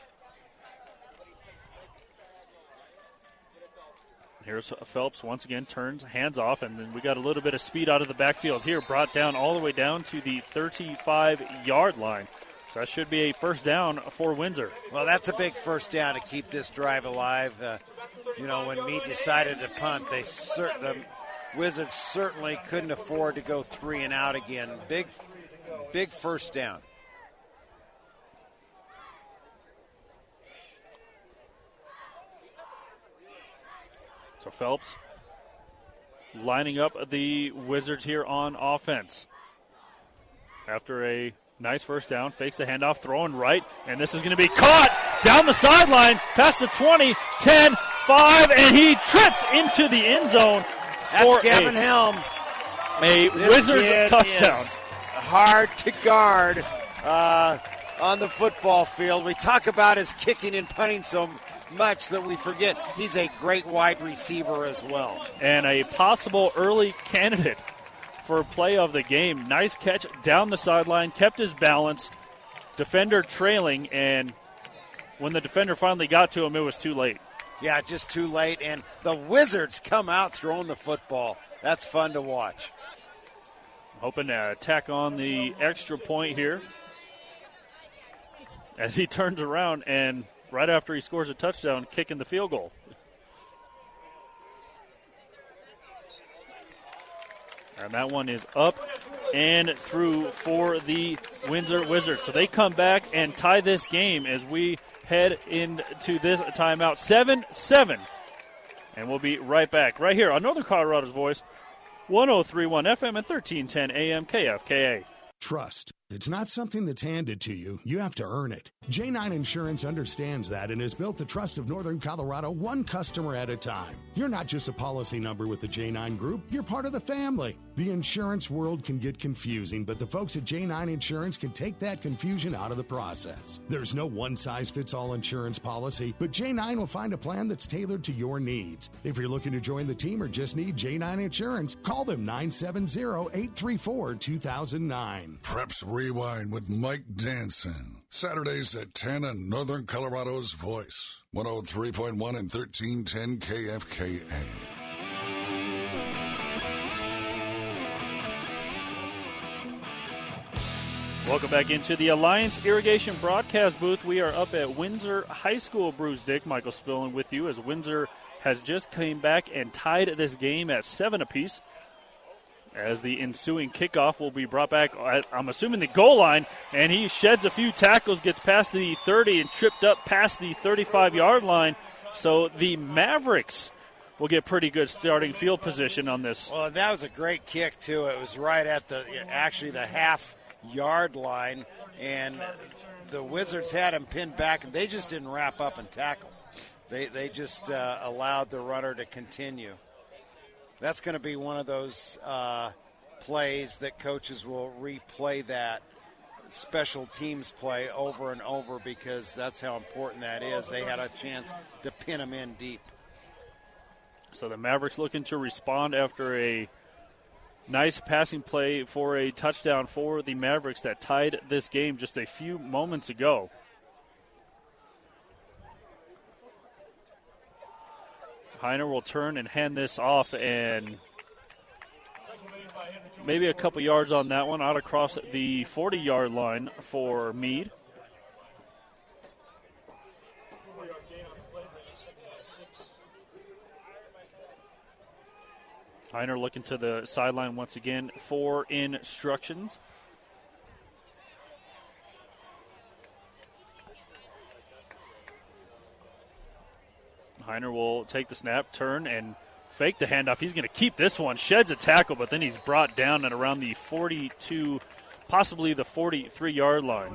Here's Phelps once again, turns, hands off, and then we got a little bit of speed out of the backfield here, brought down all the way down to the thirty-five-yard line. So that should be a first down for Windsor. Well, that's a big first down to keep this drive alive. Uh, you know, when Meade decided to punt, they cert- the Wizards certainly couldn't afford to go three and out again. Big, big first down. So Phelps lining up the Wizards here on offense. After a nice first down, fakes the handoff, throwing right, and this is going to be caught down the sideline, past the twenty, ten, five, and he trips into the end zone. That's Gavin a, Helm. A this Wizards touchdown. Hard to guard uh, on the football field. We talk about his kicking and punting so much that we forget he's a great wide receiver as well. And a possible early candidate for play of the game. Nice catch down the sideline, kept his balance, defender trailing, and when the defender finally got to him, it was too late. Yeah, just too late, and the Wizards come out throwing the football. That's fun to watch. Hoping to tack on the extra point here as he turns around and right after he scores a touchdown, kicking the field goal. And that one is up and through for the Windsor Wizards. So they come back and tie this game as we head into this timeout. seven seven. And we'll be right back right here on Northern Colorado's Voice, one oh three point one F M and thirteen ten A M K F K A. Trust. It's not something that's handed to you. You have to earn it. J nine Insurance understands that and has built the trust of Northern Colorado one customer at a time. You're not just a policy number with the J nine Group. You're part of the family. The insurance world can get confusing, but the folks at J nine Insurance can take that confusion out of the process. There's no one-size-fits-all insurance policy, but J nine will find a plan that's tailored to your needs. If you're looking to join the team or just need J nine Insurance, call them nine seven zero, eight three four, two thousand nine. Preps Rewind with Mike Danson. Saturdays at ten on Northern Colorado's Voice. one oh three point one and thirteen ten K F K A. Welcome back into the Alliance Irrigation broadcast booth. We are up at Windsor High School. Bruce Dick, Michael Spillane with you as Windsor has just came back and tied this game at seven apiece. As the ensuing kickoff will be brought back at, I'm assuming, the goal line, and he sheds a few tackles, gets past the thirty and tripped up past the thirty-five-yard line. So the Mavericks will get pretty good starting field position on this. Well, that was a great kick, too. It was right at the, actually, the half-yard line, and the Wizards had him pinned back, and they just didn't wrap up and tackle. They, they just uh, allowed the runner to continue. That's going to be one of those uh, plays that coaches will replay that special teams play over and over because that's how important that is. They had a chance to pin them in deep. So the Mavericks looking to respond after a nice passing play for a touchdown for the Mavericks that tied this game just a few moments ago. Heiner will turn and hand this off, and maybe a couple yards on that one, out across the forty-yard line for Meade. Heiner looking to the sideline once again for instructions. Heiner will take the snap, turn, and fake the handoff. He's going to keep this one, sheds a tackle, but then he's brought down at around the forty-two, possibly the forty-three-yard line.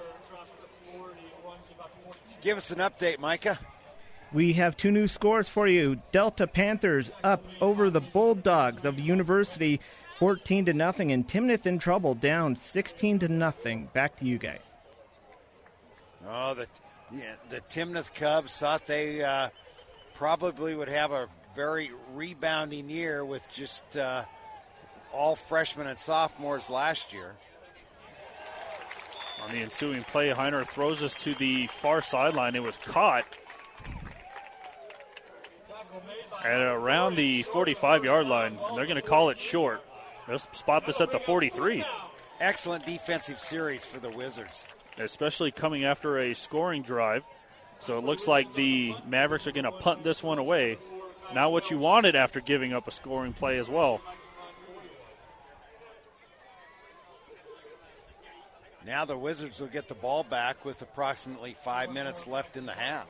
Give us an update, Micah. We have two new scores for you. Delta Panthers up over the Bulldogs of University, fourteen to nothing, and Timnath in trouble, down sixteen to nothing. Back to you guys. Oh, the yeah, the Timnath Cubs thought they uh, probably would have a very rebounding year with just uh, all freshmen and sophomores last year. On the ensuing play, Heiner throws us to the far sideline. It was caught at around the forty-five-yard line. They're going to call it short. They'll spot this at the forty-three. Excellent defensive series for the Wizards. Especially coming after a scoring drive. So it looks like the Mavericks are going to punt this one away. Not what you wanted after giving up a scoring play as well. Now the Wizards will get the ball back with approximately five minutes left in the half.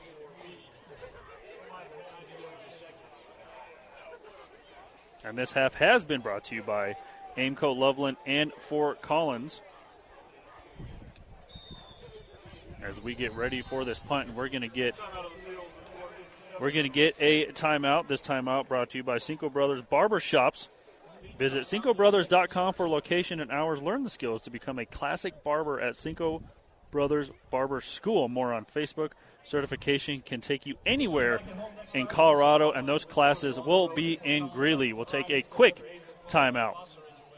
And this half has been brought to you by Aimco Loveland and Fort Collins. As we get ready for this punt, we're going to get we're going to get a timeout. This timeout brought to you by Cinco Brothers Barbershops. Visit cinco brothers dot com for location and hours. Learn the skills to become a classic barber at Cinco Brothers Barber School. More on Facebook. Certification can take you anywhere in Colorado, and those classes will be in Greeley. We'll take a quick timeout.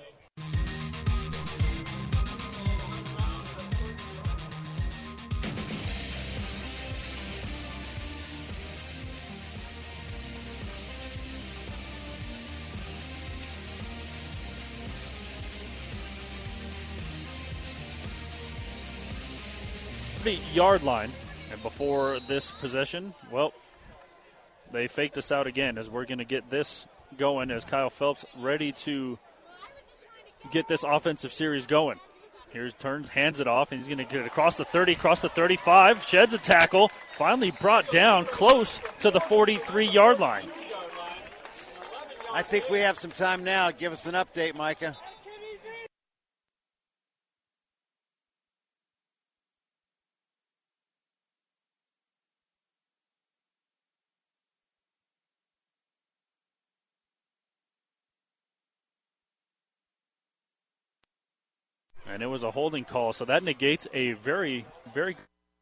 Yard line, and before this possession, well, they faked us out again as we're going to get this going as Kyle Phelps ready to get this offensive series going. Here's turns, hands it off, and he's going to get it across the thirty, across the thirty-five, sheds a tackle, finally brought down close to the forty-three-yard line. I think we have some time now. Give us an update, Micah. And it was a holding call, so that negates a very, very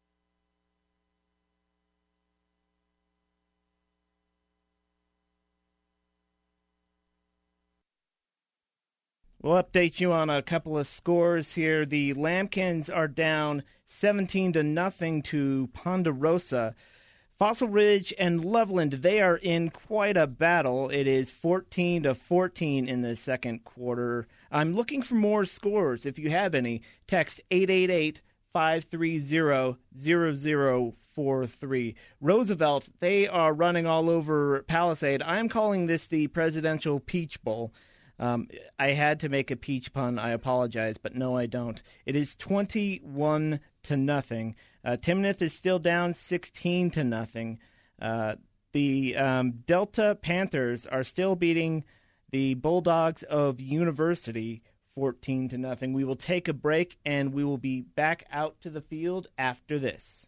We'll update you on a couple of scores here. The Lambkins are down seventeen to nothing to Ponderosa. Fossil Ridge and Loveland, they are in quite a battle. It is fourteen to fourteen in the second quarter. I'm looking for more scores. If you have any, text eight eight eight, five three zero, zero zero four three. Roosevelt, they are running all over Palisade. I'm calling this the Presidential Peach Bowl. Um, I had to make a peach pun. I apologize, but no, I don't. It is twenty-one to nothing. Uh, Timnath is still down sixteen to nothing. Uh, the um, Delta Panthers are still beating the Bulldogs of University fourteen to nothing. We will take a break, and we will be back out to the field after this.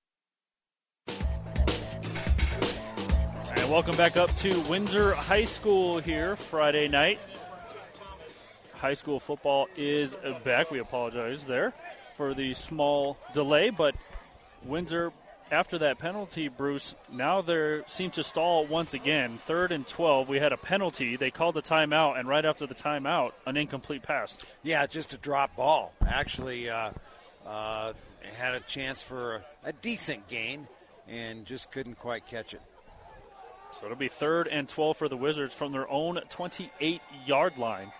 And welcome back up to Windsor High School here Friday night. High school football is back. We apologize there for the small delay, but Windsor, after that penalty, Bruce, now they seem to stall once again. Third and twelve, we had a penalty. They called the timeout, and right after the timeout, an incomplete pass. Yeah, just a drop ball. Actually uh, uh, had a chance for a, a decent gain and just couldn't quite catch it. So it'll be third and twelve for the Wizards from their own twenty-eight-yard line.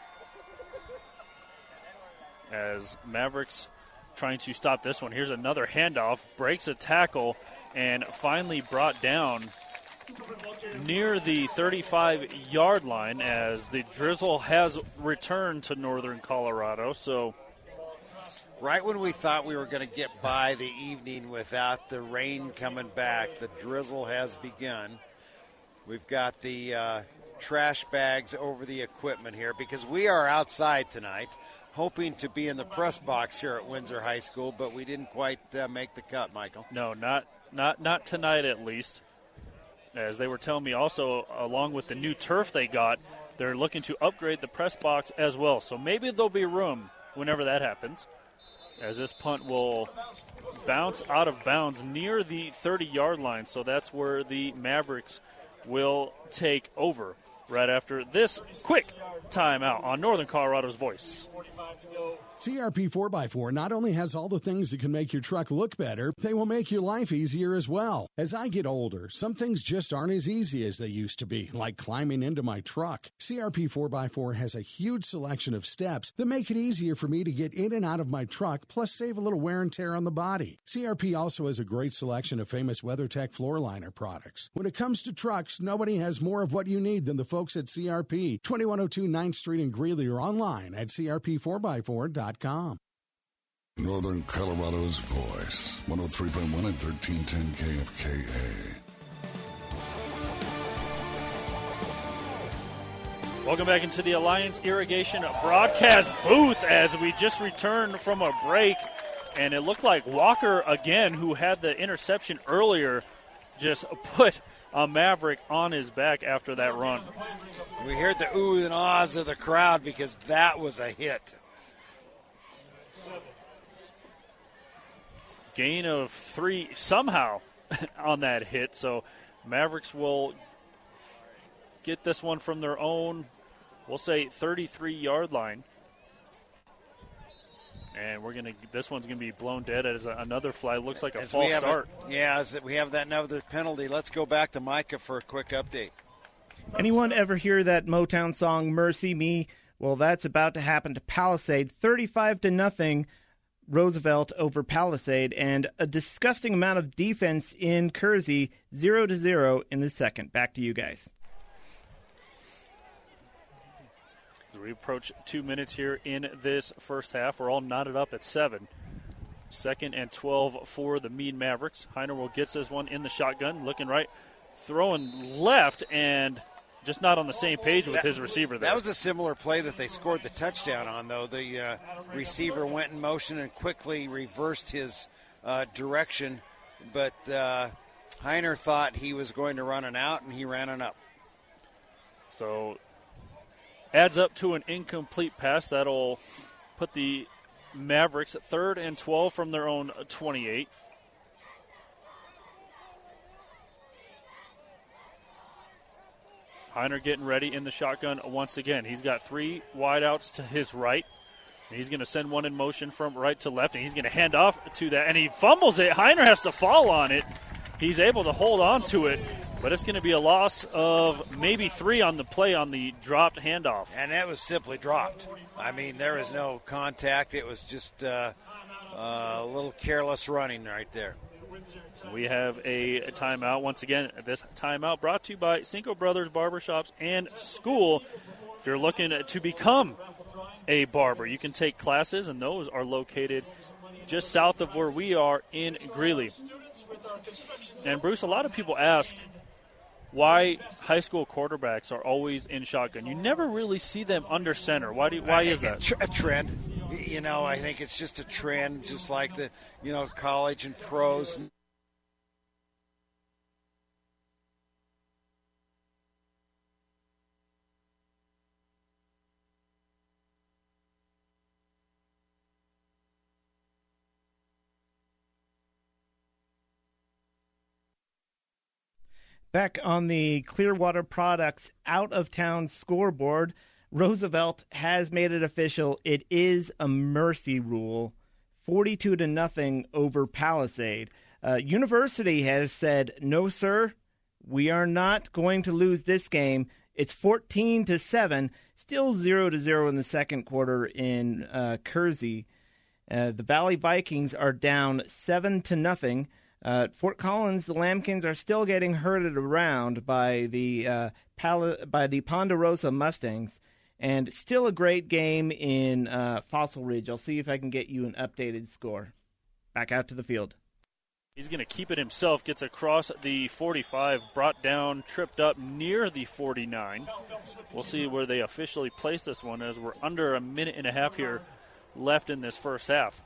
As Mavericks trying to stop this one. Here's another handoff, breaks a tackle, and finally brought down near the thirty-five-yard line as the drizzle has returned to northern Colorado. So right when we thought we were going to get by the evening without the rain coming back, the drizzle has begun. We've got the uh, trash bags over the equipment here because we are outside tonight, hoping to be in the press box here at Windsor High School, but we didn't quite uh, make the cut, Michael. No, not not not tonight at least. As they were telling me also, along with the new turf they got, they're looking to upgrade the press box as well. So maybe there'll be room whenever that happens, as this punt will bounce out of bounds near the thirty-yard line. So that's where the Mavericks will take over right after this quick timeout on Northern Colorado's Voice. C R P four by four not only has all the things that can make your truck look better, they will make your life easier as well. As I get older, some things just aren't as easy as they used to be, like climbing into my truck. C R P four by four has a huge selection of steps that make it easier for me to get in and out of my truck, plus save a little wear and tear on the body. C R P also has a great selection of famous WeatherTech floor liner products. When it comes to trucks, nobody has more of what you need than the folks at C R P, twenty-one oh two ninth Street in Greeley, or online at C R P four by four dot com. Northern Colorado's voice, one oh three point one and thirteen ten K F K A. Welcome back into the Alliance Irrigation broadcast booth as we just returned from a break. And it looked like Walker, again, who had the interception earlier, just put a Maverick on his back after that run. We heard the oohs and ahs of the crowd because that was a hit. Gain of three somehow on that hit. So Mavericks will get this one from their own, we'll say, thirty-three-yard line. And we're gonna. This one's gonna be blown dead as another flag. Looks like a as false start. A, yeah, as we have that another penalty. Let's go back to Micah for a quick update. Anyone ever hear that Motown song "Mercy Me"? Well, that's about to happen to Palisade, thirty-five to nothing. Roosevelt over Palisade, and a disgusting amount of defense in Kersey, zero to zero in the second. Back to you guys. We approach two minutes here in this first half. We're all knotted up at seven. Second and twelve for the Meade Mavericks. Heiner will get this one in the shotgun, looking right, throwing left, and just not on the same page with that, his receiver there. That was a similar play that they scored the touchdown on, though. The uh, receiver went in motion and quickly reversed his uh, direction, but uh, Heiner thought he was going to run an out, and he ran an up. So adds up to an incomplete pass. That'll put the Mavericks at third and twelve from their own twenty-eight. Heiner getting ready in the shotgun once again. He's got three wideouts to his right. He's going to send one in motion from right to left, and he's going to hand off to that, and he fumbles it. Heiner has to fall on it. He's able to hold on to it, but it's going to be a loss of maybe three on the play on the dropped handoff. And that was simply dropped. I mean, there was no contact. It was just uh, uh, a little careless running right there. So we have a, a timeout. Once again, this timeout brought to you by Cinco Brothers Barbershops and School. If you're looking to become a barber, you can take classes, and those are located just south of where we are in Greeley. And, Bruce, a lot of people ask why high school quarterbacks are always in shotgun. You never really see them under center. Why, do, why is that? A trend. You know, I think it's just a trend, just like the, you know, college and pros. Back on the Clearwater Products out-of-town scoreboard, Roosevelt has made it official. It is a mercy rule, forty-two to nothing over Palisade. Uh, University has said, no, sir, we are not going to lose this game. It's fourteen to seven, still zero to zero in the second quarter in uh, Kersey. Uh, the Valley Vikings are down seven to nothing. Uh, at Fort Collins, the Lambkins are still getting herded around by the uh, Pal- by the Ponderosa Mustangs, and still a great game in uh, Fossil Ridge. I'll see if I can get you an updated score. Back out to the field. He's going to keep it himself, gets across the forty-five, brought down, tripped up near the forty-nine. We'll see where they officially place this one as we're under a minute and a half here left in this first half.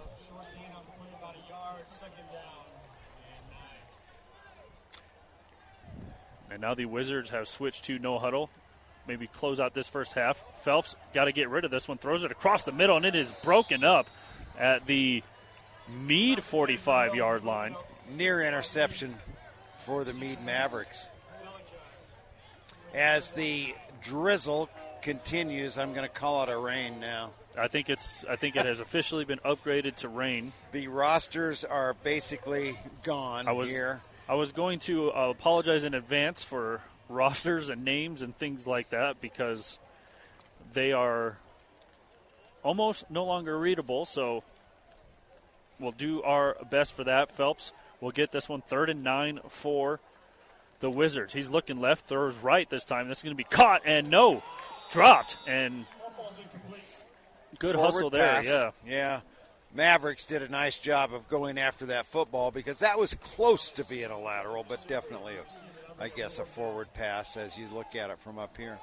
And now the Wizards have switched to no huddle. Maybe close out this first half. Phelps got to get rid of this one. Throws it across the middle, and it is broken up at the Meade forty-five-yard line. Near interception for the Meade Mavericks. As the drizzle continues, I'm going to call it a rain now. I think it's. I think it has officially been upgraded to rain. The rosters are basically gone I was, here. I was going to uh, apologize in advance for rosters and names and things like that because they are almost no longer readable. So we'll do our best for that. Phelps will get this one third and nine for the Wizards. He's looking left, throws right this time. This is going to be caught and no, dropped and. Good Forward hustle there, pass. yeah. Yeah. Mavericks did a nice job of going after that football because that was close to being a lateral, but definitely, a, I guess, a forward pass as you look at it from up here.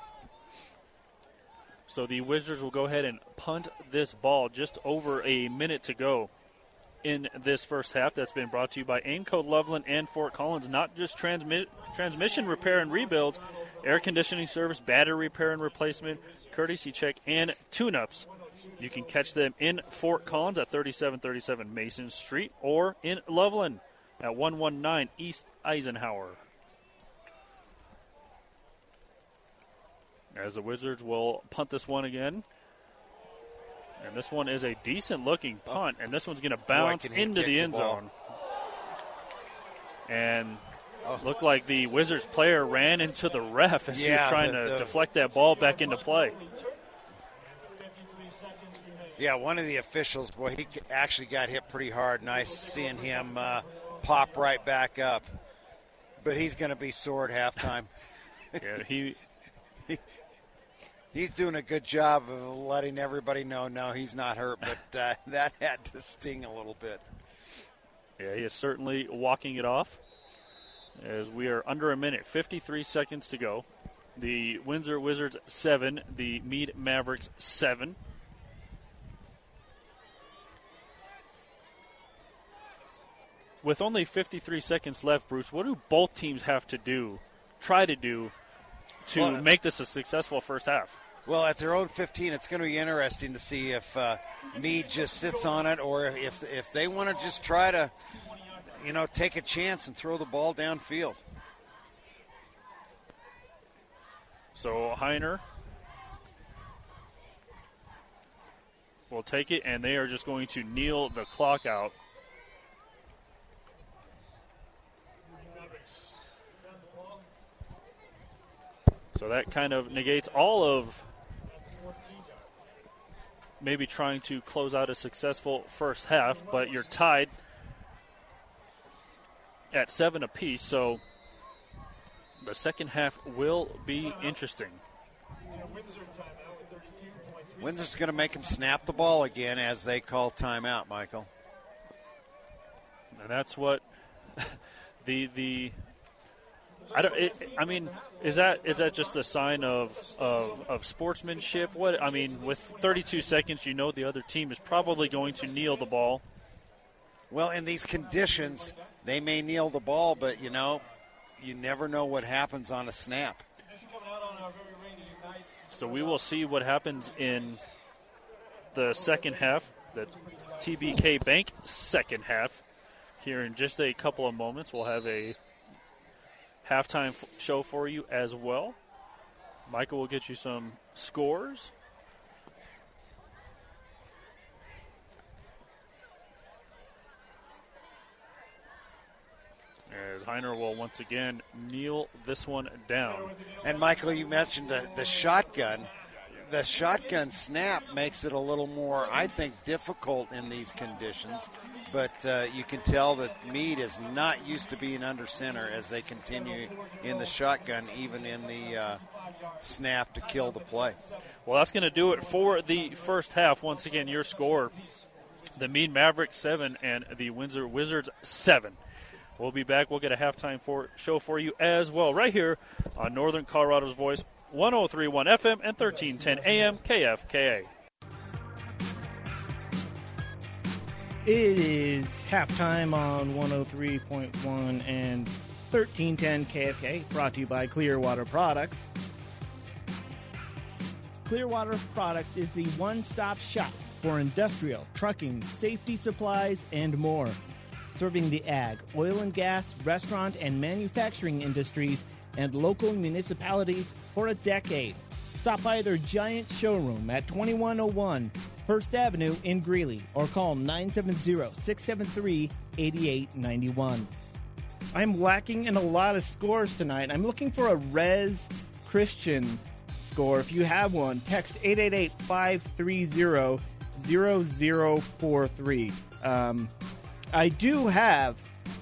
So the Wizards will go ahead and punt this ball just over a minute to go in this first half. That's been brought to you by Aimco Loveland and Fort Collins. Not just transmi- transmission repair and rebuilds, air conditioning service, battery repair and replacement, courtesy check, and tune-ups. You can catch them in Fort Collins at thirty-seven thirty-seven Mason Street or in Loveland at one nineteen East Eisenhower. As the Wizards will punt this one again. And this one is a decent-looking punt, and this one's going to bounce Boy, into the end the zone. And oh. looked like the Wizards player ran into the ref as yeah, he was trying the, to the, deflect that ball back into play. Yeah, one of the officials, boy, he actually got hit pretty hard. Nice seeing him uh, pop right back up. But he's going to be sore at halftime. yeah, he, he he's doing a good job of letting everybody know, no, he's not hurt. But uh, that had to sting a little bit. Yeah, he is certainly walking it off. As we are under a minute, fifty-three seconds to go. The Windsor Wizards seven, the Meade Mavericks seven. With only fifty-three seconds left, Bruce, what do both teams have to do, try to do, to well, make this a successful first half? Well, at their own fifteen, it's going to be interesting to see if uh, Meade just sits on it or if if they want to just try to, you know, take a chance and throw the ball downfield. So Heiner will take it, and they are just going to kneel the clock out. So that kind of negates all of maybe trying to close out a successful first half, but you're tied at seven apiece, so the second half will be interesting. Windsor's going to make him snap the ball again as they call timeout, Michael. And that's what the the I don't. It, I mean, is that is that just a sign of, of of sportsmanship? What I mean, with thirty-two seconds, you know the other team is probably going to kneel the ball. Well, in these conditions, they may kneel the ball, but you know, you never know what happens on a snap. So we will see what happens in the second half, the T B K Bank second half. Here in just a couple of moments, we'll have a halftime f- show for you as well. Michael will get you some scores. As Heiner will once again kneel this one down. And Michael, you mentioned the, the shotgun. The shotgun snap makes it a little more, I think, difficult in these conditions. But uh, you can tell that Meade is not used to being under center as they continue in the shotgun, even in the uh, snap to kill the play. Well, that's going to do it for the first half. Once again, your score, the Meade Mavericks seven and the Windsor Wizards seven. We'll be back. We'll get a halftime for, show for you as well right here on Northern Colorado's Voice, one oh three point one F M and thirteen ten A M K F K A. It is halftime on one oh three point one and thirteen ten K F K, brought to you by Clearwater Products. Clearwater Products is the one-stop shop for industrial, trucking, safety supplies, and more. Serving the ag, oil and gas, restaurant, and manufacturing industries and local municipalities for a decade. Stop by their giant showroom at twenty-one oh one First Avenue in Greeley, or call nine seven zero, six seven three, eight eight nine one. I'm lacking in a lot of scores tonight. I'm looking for a Res Christian score. If you have one, text eight eight eight, five three zero, zero zero four three. Um, I do have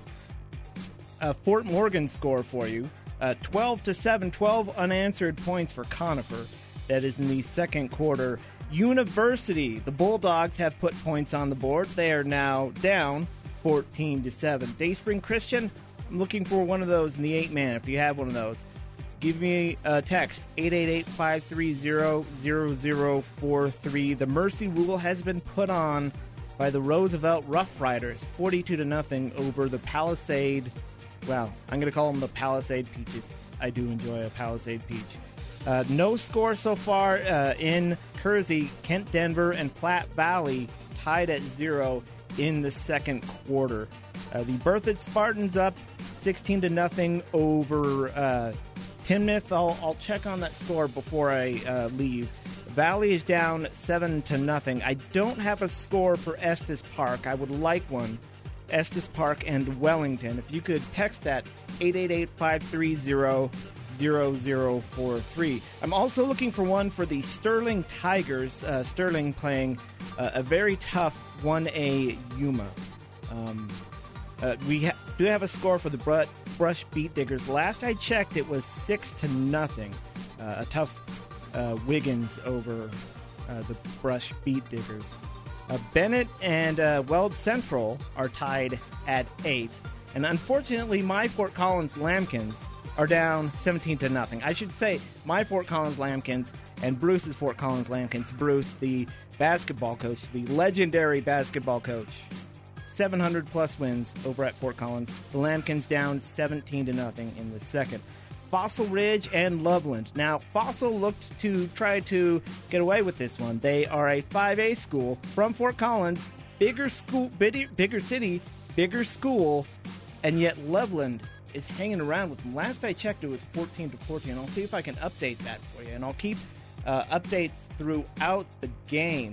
a Fort Morgan score for you. Uh, twelve to seven, twelve unanswered points for Conifer. That is in the second quarter. University, the Bulldogs have put points on the board. They are now down fourteen to seven. Dayspring Christian, I'm looking for one of those in the eight man. If you have one of those, give me a text, eight eight eight, five three zero, zero zero four three. The Mercy Rule has been put on by the Roosevelt Rough Riders, forty-two to nothing over the Palisade. Well, I'm going to call them the Palisade Peaches. I do enjoy a Palisade Peach. Uh, no score so far uh, in Kersey. Kent Denver and Platte Valley tied at zero in the second quarter. Uh, the Berthoud Spartans up sixteen to nothing over uh, Timnath. I'll, I'll check on that score before I uh, leave. Valley is down seven to nothing. I don't have a score for Estes Park. I would like one. Estes Park and Wellington. If you could text that, eight eight eight, five three zero, zero zero four three. I'm also looking for one for the Sterling Tigers. Uh, Sterling playing uh, a very tough one A Yuma. Um, uh, we ha- do have a score for the Br- Brush Beat Diggers. Last I checked, it was six to nothing. Uh, a tough uh, Wiggins over uh, the Brush Beat Diggers. Uh, Bennett and uh, Weld Central are tied at eight. And unfortunately, my Fort Collins Lambkins are down seventeen to nothing. I should say my Fort Collins Lambkins and Bruce's Fort Collins Lambkins. Bruce, the basketball coach, the legendary basketball coach. seven hundred plus wins over at Fort Collins. The Lambkins down seventeen to nothing in the second. Fossil Ridge and Loveland. Now, Fossil looked to try to get away with this one. They are a five A school from Fort Collins, bigger school, bigger, bigger city, bigger school, and yet Loveland is hanging around with them. Last I checked, it was fourteen to fourteen. I'll see if I can update that for you, and I'll keep uh, updates throughout the game.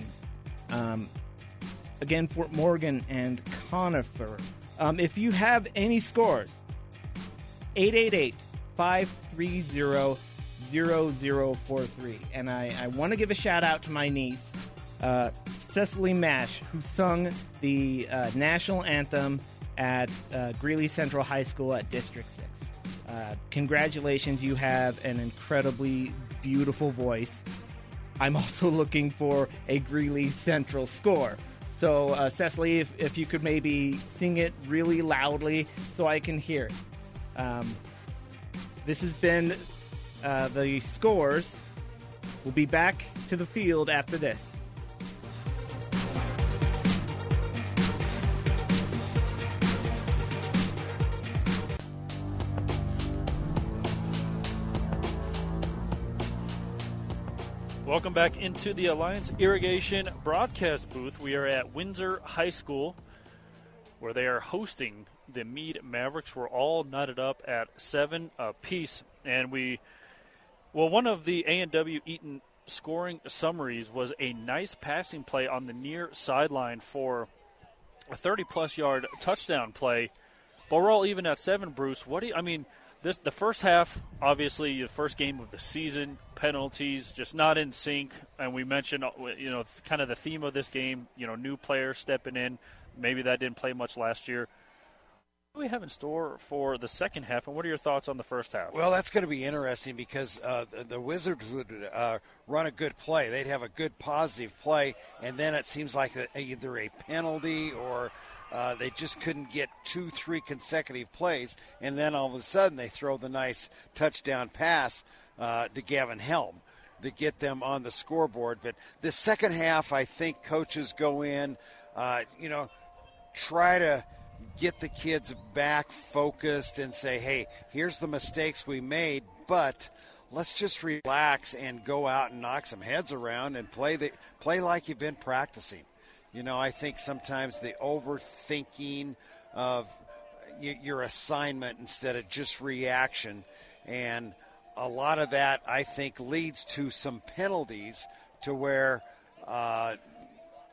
Um, again, Fort Morgan and Conifer. Um, if you have any scores, eight eight eight, five three zero, zero zero four three. And I, I want to give a shout out to my niece, uh, Cecily Mash, who sung the uh, national anthem at uh, Greeley Central High School at District six. Uh, congratulations, you have an incredibly beautiful voice. I'm also looking for a Greeley Central score. So, uh, Cecily, if, if you could maybe sing it really loudly so I can hear it. Um, This has been uh, the scores. We'll be back to the field after this. Welcome back into the Alliance Irrigation broadcast booth. We are at Windsor High School, where they are hosting the Meade Mavericks. Were all knotted up at seven apiece. And we, well, one of the A and W Eaton scoring summaries was a nice passing play on the near sideline for a thirty-plus yard touchdown play. But we're all even at seven, Bruce. What do you, I mean, this the first half, obviously, the first game of the season, penalties, just not in sync. And we mentioned, you know, kind of the theme of this game, you know, new players stepping in. Maybe that didn't play much last year. What do we have in store for the second half, and what are your thoughts on the first half? Well, that's going to be interesting because uh, the, the Wizards would uh, run a good play. They'd have a good positive play, and then it seems like either a penalty or uh, they just couldn't get two, three consecutive plays, and then all of a sudden they throw the nice touchdown pass uh, to Gavin Helm to get them on the scoreboard. But the second half, I think coaches go in, uh, you know, try to – get the kids back focused and say, hey, here's the mistakes we made, but let's just relax and go out and knock some heads around and play the play like you've been practicing. You know, I think sometimes the overthinking of your assignment instead of just reaction, and a lot of that, I think, leads to some penalties to where uh,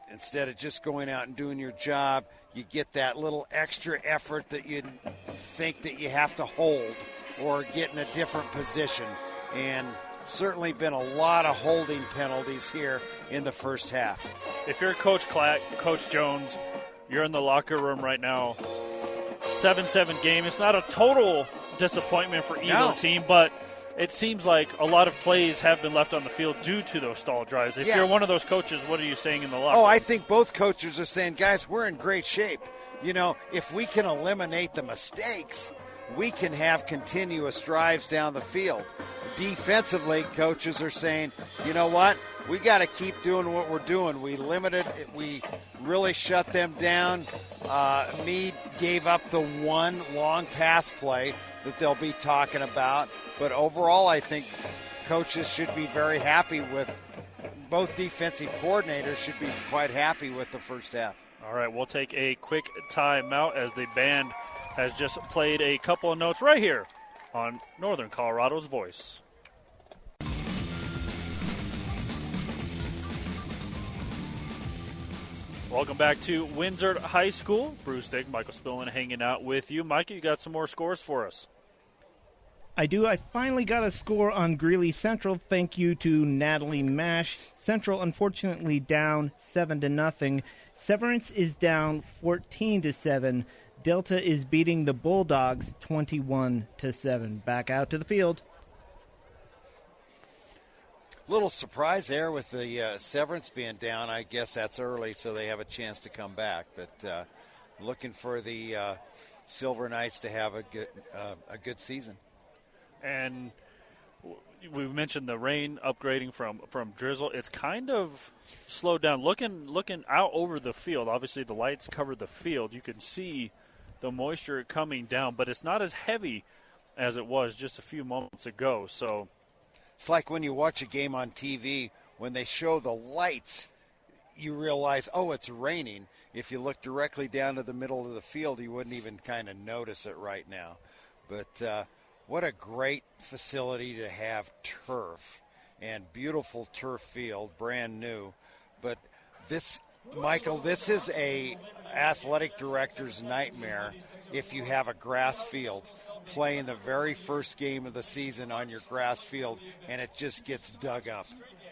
instead of just going out and doing your job, you get that little extra effort that you think that you have to hold or get in a different position. And certainly been a lot of holding penalties here in the first half. If you're Coach Clack, Coach Jones, you're in the locker room right now. seven seven game. It's not a total disappointment for either No. team, but it seems like a lot of plays have been left on the field due to those stall drives. If Yeah. you're one of those coaches, what are you saying in the locker Oh, room? I think both coaches are saying, guys, we're in great shape. You know, if we can eliminate the mistakes, we can have continuous drives down the field. Defensively, coaches are saying, you know what? We got to keep doing what we're doing. We limited, we really shut them down. Uh, Meade gave up the one long pass play that they'll be talking about. But overall, I think coaches should be very happy with, both defensive coordinators should be quite happy with the first half. All right, we'll take a quick timeout as the band has just played a couple of notes right here on Northern Colorado's Voice. Welcome back to Windsor High School. Bruce Dick, Michael Spillman hanging out with you. Mikey, you got some more scores for us. I do. I finally got a score on Greeley Central. Thank you to Natalie Mash. Central, unfortunately, down seven to nothing. Severance is down fourteen to seven. Delta is beating the Bulldogs twenty-one to seven. Back out to the field. Little surprise there with the uh, Severance being down. I guess that's early, so they have a chance to come back. But uh, looking for the uh, Silver Knights to have a good uh, a good season. And we mentioned the rain upgrading from, from drizzle. It's kind of slowed down. Looking looking out over the field, obviously the lights cover the field. You can see the moisture coming down, but it's not as heavy as it was just a few moments ago. So it's like when you watch a game on T V, when they show the lights, you realize, oh, it's raining. If you look directly down to the middle of the field, you wouldn't even kind of notice it right now. But uh, what a great facility to have turf, and beautiful turf field, brand new. But this, Michael, this is a athletic director's nightmare if you have a grass field, playing the very first game of the season on your grass field, and it just gets dug up.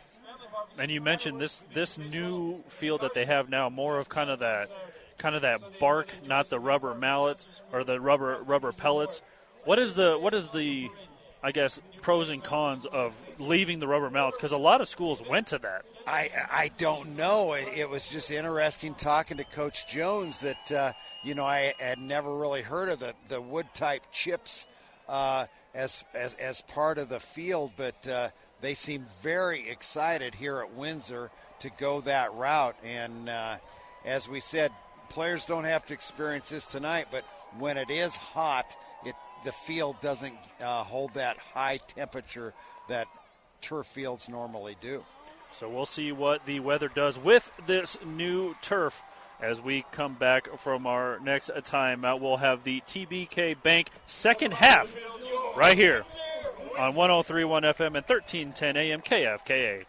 And you mentioned this this new field that they have now, more of kind of that kind of that bark, not the rubber mallets or the rubber rubber pellets. What is the what is the I guess pros and cons of leaving the rubber mallets? Because a lot of schools went to that. I I don't know. It, it was just interesting talking to Coach Jones that uh, you know I had never really heard of the, the wood type chips uh, as as as part of the field, but uh, they seem very excited here at Windsor to go that route. And uh, as we said, players don't have to experience this tonight, but when it is hot, it the field doesn't uh, hold that high temperature that turf fields normally do. So we'll see what the weather does with this new turf as we come back from our next timeout. We'll have the T B K Bank second half right here on one oh three point one F M and thirteen ten A M K F K A.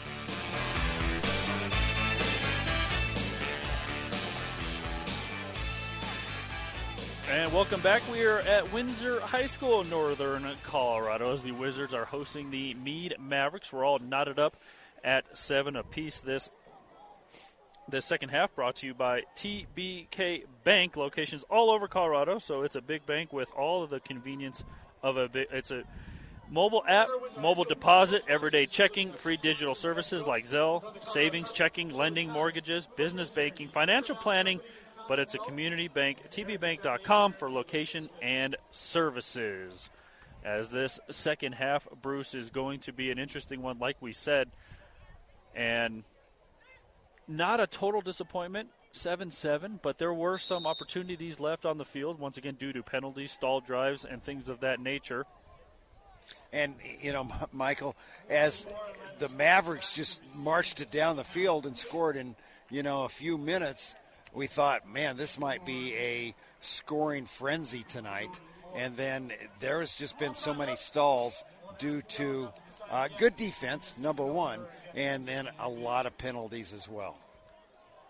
And welcome back. We are at Windsor High School, Northern Colorado, as the Wizards are hosting the Meade Mavericks. We're all knotted up at seven apiece. This this second half brought to you by T B K Bank, locations all over Colorado. So it's a big bank with all of the convenience of a big, it's a mobile app, mobile deposit, everyday checking, free digital services like Zelle, savings, checking, lending, mortgages, business banking, financial planning. But it's a community bank, T B bank dot com for location and services. As this second half, Bruce, is going to be an interesting one, like we said. And not a total disappointment, seven seven, but there were some opportunities left on the field, once again due to penalties, stalled drives, and things of that nature. And, you know, Michael, as the Mavericks just marched it down the field and scored in, you know, a few minutes, we thought, man, this might be a scoring frenzy tonight. And then there's just been so many stalls due to uh, good defense, number one, and then a lot of penalties as well.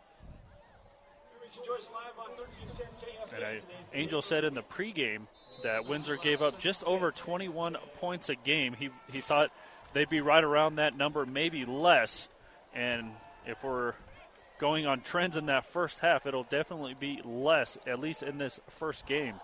And I, Angel said in the pregame that Windsor gave up just over twenty-one points a game. He he thought they'd be right around that number, maybe less. And if we're going on trends in that first half, it'll definitely be less, at least in this first game.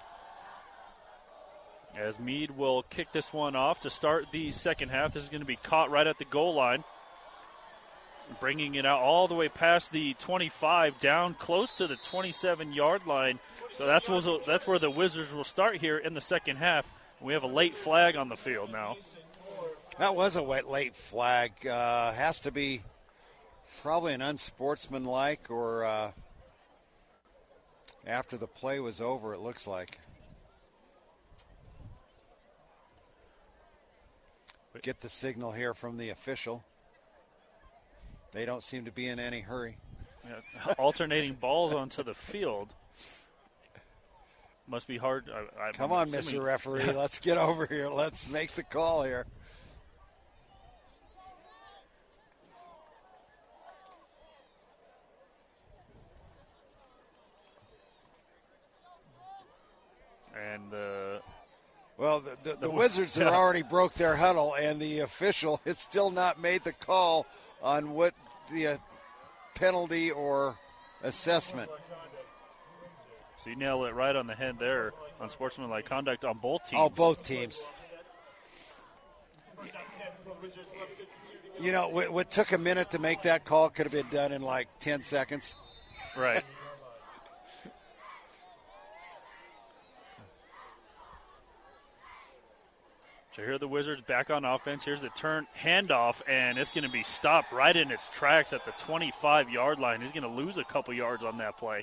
As Meade will kick this one off to start the second half. This is going to be caught right at the goal line. Bringing it out all the way past the twenty-five, down close to the twenty-seven-yard line. So that's, that's where the Wizards will start here in the second half. We have a late flag on the field now. That was a wet late flag. Uh, has to be probably an unsportsmanlike or uh, after the play was over, it looks like. Get the signal here from the official. They don't seem to be in any hurry. Yeah, alternating balls onto the field. Must be hard. I, I, Come I'm on, assuming. Mister Referee. Let's get over here. Let's make the call here. And uh, Well, the, the, the, the Wizards have already broke their huddle, and the official has still not made the call on what the uh, penalty or assessment. So you nailed it right on the head there on sportsmanlike conduct on both teams. Oh, both teams. You know, what, what took a minute to make that call could have been done in like ten seconds. Right. So here are the Wizards back on offense. Here's the turn handoff, and it's going to be stopped right in its tracks at the twenty-five-yard line. He's going to lose a couple yards on that play.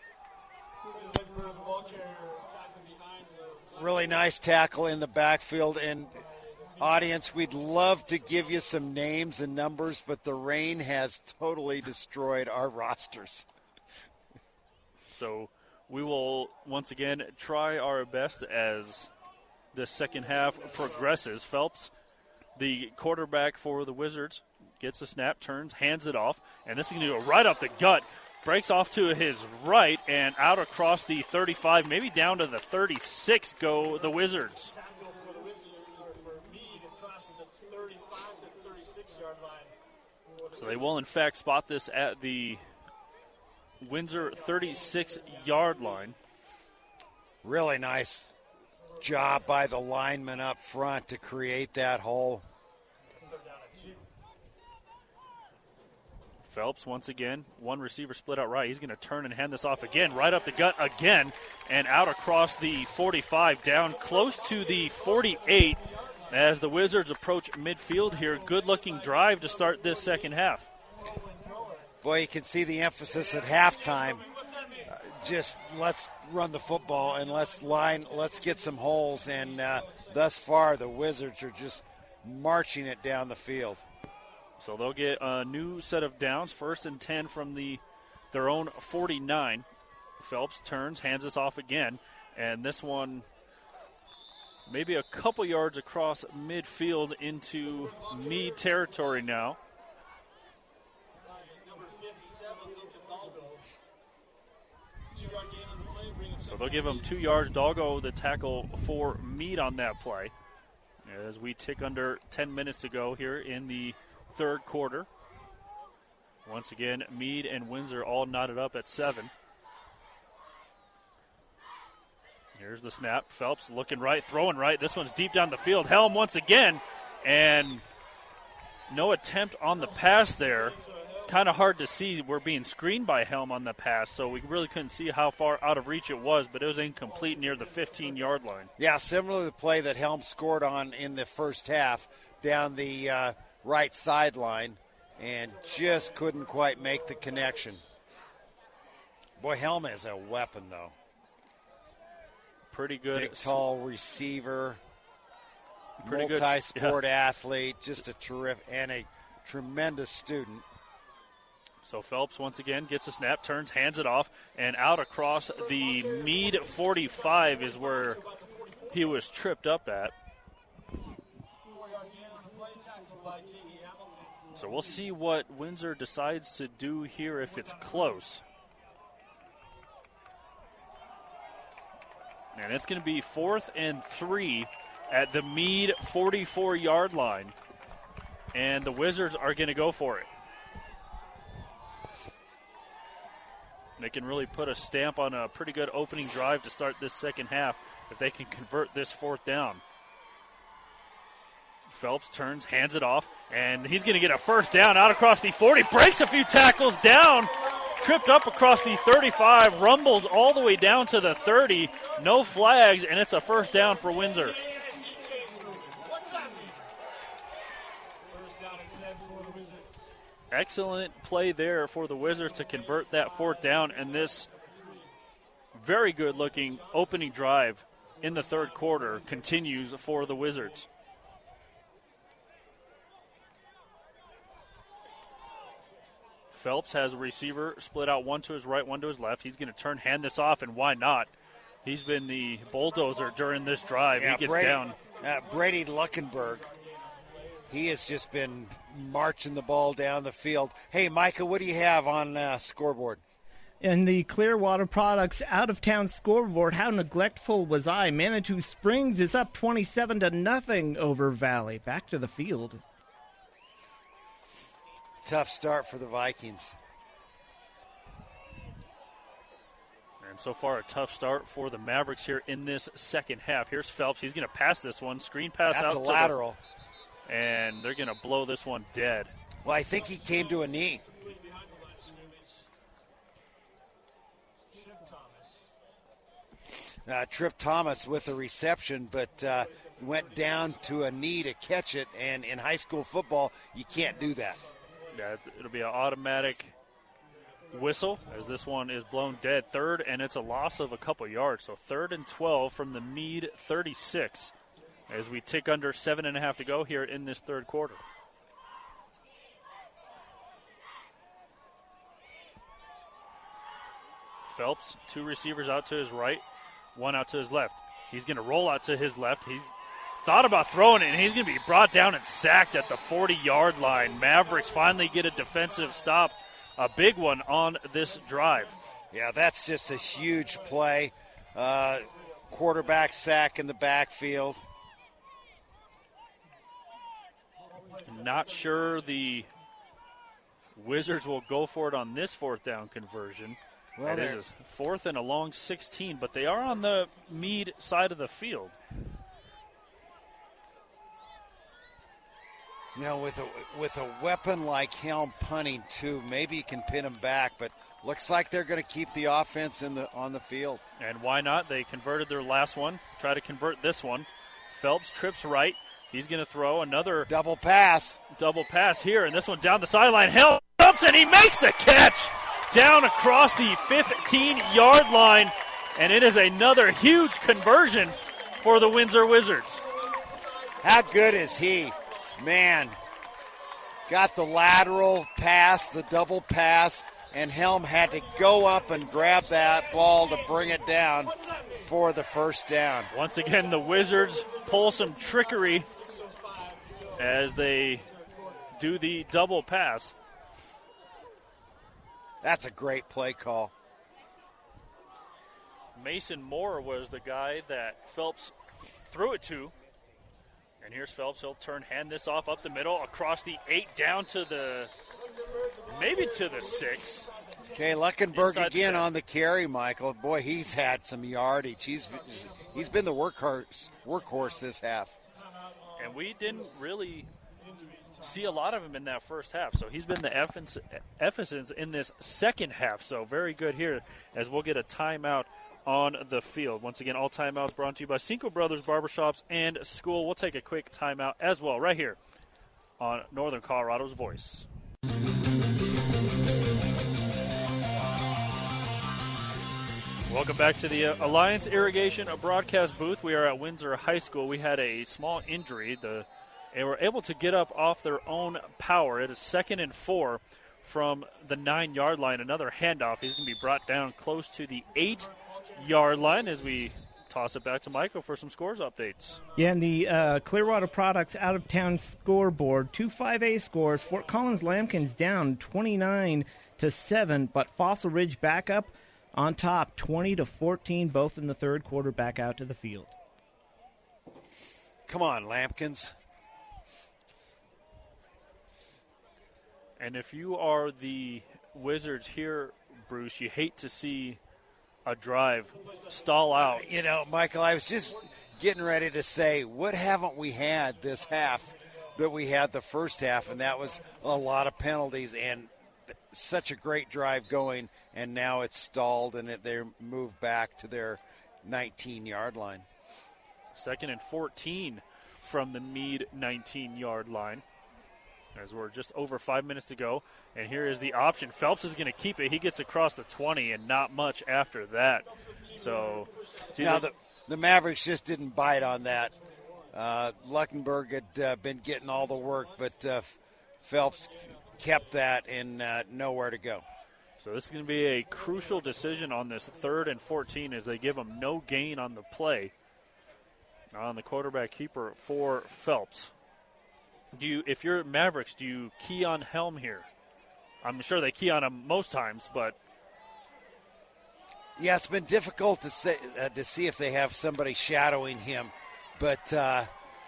Really nice tackle in the backfield. And audience, we'd love to give you some names and numbers, but the rain has totally destroyed our rosters. So we will, once again, try our best as the second half progresses. Phelps, the quarterback for the Wizards, gets the snap, turns, hands it off, and this is going to go right up the gut. Breaks off to his right and out across the thirty-five, maybe down to the thirty-six go the Wizards. So they will, in fact, spot this at the Windsor thirty-six-yard line. Really nice job by the lineman up front to create that hole. Phelps, once again, one receiver split out right. He's going to turn and hand this off again, right up the gut again, and out across the forty-five, down close to the forty-eight as the Wizards approach midfield here. Good-looking drive to start this second half. Boy, you can see the emphasis at halftime. Uh, just let's run the football and let's line, let's get some holes. And uh, thus far, the Wizards are just marching it down the field. So they'll get a new set of downs, first and ten from the their own forty-nine. Phelps turns, hands this off again, and this one maybe a couple yards across midfield into Meade territory now. So they'll give him two yards. Doggo the tackle for Meade on that play. As we tick under ten minutes to go here in the third quarter. Once again, Meade and Windsor all knotted up at seven. Here's the snap. Phelps looking right, throwing right. This one's deep down the field. Helm once again, and no attempt on the pass there. Kind of hard to see. We're being screened by Helm on the pass, so we really couldn't see how far out of reach it was, but it was incomplete near the fifteen-yard line. Yeah, similar to the play that Helm scored on in the first half down the uh, right sideline, and just couldn't quite make the connection. Boy, Helm is a weapon, though. Pretty good. Big, tall receiver, Pretty multi-sport good, yeah. athlete, just a terrific and a tremendous student. So Phelps, once again, gets a snap, turns, hands it off, and out across the Meade forty-five is where he was tripped up at. So we'll see what Windsor decides to do here if it's close. And it's going to be fourth and three at the Meade forty-four-yard line. And the Wizards are going to go for it. They can really put a stamp on a pretty good opening drive to start this second half if they can convert this fourth down. Phelps turns, hands it off, and he's going to get a first down out across the forty. Breaks a few tackles down, tripped up across the thirty-five, rumbles all the way down to the thirty. No flags, and it's a first down for Windsor. Excellent play there for the Wizards to convert that fourth down, and this very good-looking opening drive in the third quarter continues for the Wizards. Phelps has a receiver split out, one to his right, one to his left. He's going to turn, hand this off, and why not? He's been the bulldozer during this drive. Yeah, he gets Brady, down. Uh, Brady Luckenberg. He has just been marching the ball down the field. Hey, Micah, what do you have on uh, scoreboard? In the Clearwater Products out-of-town scoreboard, how neglectful was I? Manitou Springs is up twenty-seven to nothing over Valley. Back to the field. Tough start for the Vikings. And so far, a tough start for the Mavericks here in this second half. Here's Phelps. He's going to pass this one. Screen pass That's out a to lateral. The, and they're going to blow this one dead. Well, I think he came to a knee. Uh, Trip Thomas with a reception, but uh, went down to a knee to catch it. And in high school football, you can't do that. Yeah, it's, it'll be an automatic whistle as this one is blown dead. Third, and it's a loss of a couple yards. So third and twelve from the Meade thirty-six as we tick under seven and a half to go here in this third quarter. Phelps, two receivers out to his right, one out to his left. He's going to roll out to his left. He's thought about throwing it, and he's going to be brought down and sacked at the forty-yard line. Mavericks finally get a defensive stop, a big one on this drive. Yeah, that's just a huge play. Uh, quarterback sack in the backfield. Not sure the Wizards will go for it on this fourth down conversion. Well, it is fourth and a long sixteen, but they are on the Meade side of the field. You know, with a with a weapon like Helm punting too, maybe you can pin him back. But looks like they're going to keep the offense in the on the field. And why not? They converted their last one. Try to convert this one. Phelps trips right. He's going to throw another double pass. Double pass here, and this one down the sideline. Helm jumps and he makes the catch down across the fifteen-yard line, and it is another huge conversion for the Windsor Wizards. How good is he? Man, got the lateral pass, the double pass, and Helm had to go up and grab that ball to bring it down for the first down. Once again, the Wizards pull some trickery as they do the double pass. That's a great play call. Mason Moore was the guy that Phelps threw it to. And here's Phelps. He'll turn, hand this off up the middle, across the eight, down to the, maybe to the six. Okay, Luckenberg Inside again the on the carry, Michael. Boy, he's had some yardage. He's he's been the workhorse workhorse this half. And we didn't really see a lot of him in that first half. So he's been the emphasis in this second half. So very good here as we'll get a timeout on the field. Once again, all timeouts brought to you by Cinco Brothers Barbershops and School. We'll take a quick timeout as well right here on Northern Colorado's Voice. Welcome back to the uh, Alliance Irrigation broadcast booth. We are at Windsor High School. We had a small injury. The, they were able to get up off their own power. It is second and four from the nine-yard line. Another handoff. He's going to be brought down close to the eight-yard line as we toss it back to Michael for some scores updates. Yeah, and the uh, Clearwater Products out-of-town scoreboard, two five A scores. Fort Collins Lambkins down twenty-nine to seven, but Fossil Ridge back up on top, twenty to fourteen, both in the third quarter, back out to the field. Come on, Lampkins. And if you are the Wizards here, Bruce, you hate to see a drive stall out. You know, Michael, I was just getting ready to say, what haven't we had this half that we had the first half? And that was a lot of penalties and such a great drive going, and now it's stalled and it, they're moved back to their nineteen-yard line. Second and fourteen from the Meade nineteen-yard line, as we're just over five minutes to go. And here is the option. Phelps is going to keep it. He gets across the twenty, and not much after that. So now the, the Mavericks just didn't bite on that. Uh, Luckenberg had uh, been getting all the work, but uh, Phelps kept that and uh, nowhere to go. So this is going to be a crucial decision on this third and fourteen as they give him no gain on the play on the quarterback keeper for Phelps. Do you, if you're Mavericks, do you key on Helm here? I'm sure they key on him most times, but yeah, it's been difficult to say uh, to see if they have somebody shadowing him, but uh,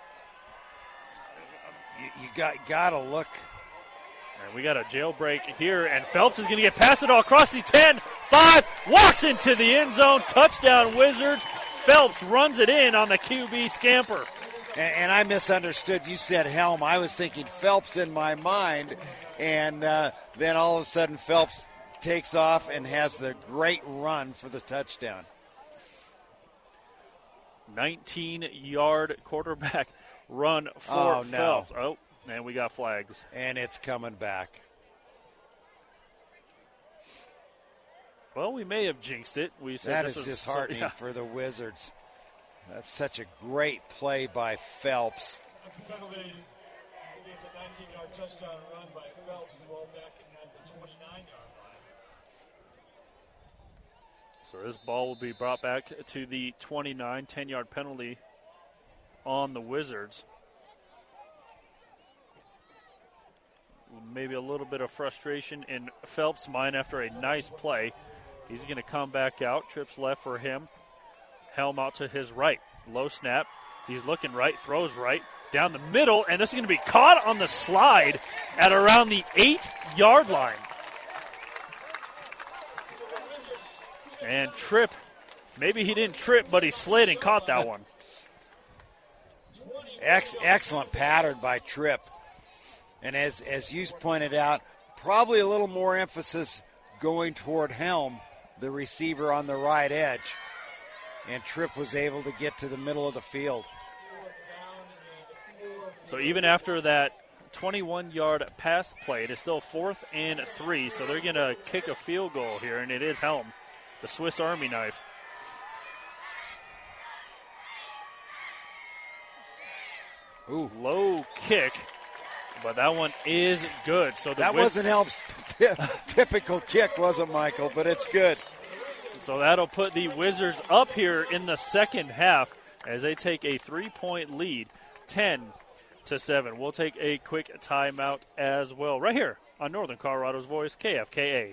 you, you got got to look. And we got a jailbreak here, and Phelps is going to get past it all across the ten, five, walks into the end zone, touchdown Wizards. Phelps runs it in on the Q B scamper. And, and I misunderstood. You said Helm. I was thinking Phelps in my mind, and uh, then all of a sudden Phelps takes off and has the great run for the touchdown. nineteen-yard quarterback run for oh, Phelps. No. Oh, and we got flags. And it's coming back. Well, we may have jinxed it. We said that this is was disheartening so, yeah. for the Wizards. That's such a great play by Phelps. It's a nineteen-yard touchdown run by Phelps, rolled back at the twenty-nine-yard line. So this ball will be brought back to the twenty-nine, ten-yard penalty on the Wizards. Maybe a little bit of frustration in Phelps' mind after a nice play. He's going to come back out. Trips left for him. Helm out to his right. Low snap. He's looking right, throws right, down the middle, and this is going to be caught on the slide at around the eight-yard line. And Tripp, maybe he didn't trip, but he slid and caught that one. Ex- excellent pattern by Tripp. And as, as you pointed out, probably a little more emphasis going toward Helm, the receiver on the right edge. And Tripp was able to get to the middle of the field. So even after that twenty-one-yard pass play, it is still fourth and three. So they're going to kick a field goal here, and it is Helm, the Swiss Army knife. Ooh. Low kick, but that one is good. So the That Wiz- wasn't Helm's typical kick, was it, Michael? But it's good. So that'll put the Wizards up here in the second half as they take a three-point lead, ten to seven. We'll take a quick timeout as well, right here on Northern Colorado's Voice, K F K A.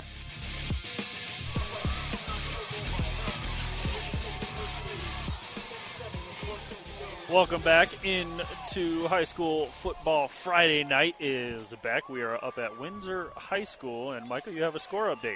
Welcome back into high school football. Friday night is back. We are up at Windsor High School, and Michael, you have a score update.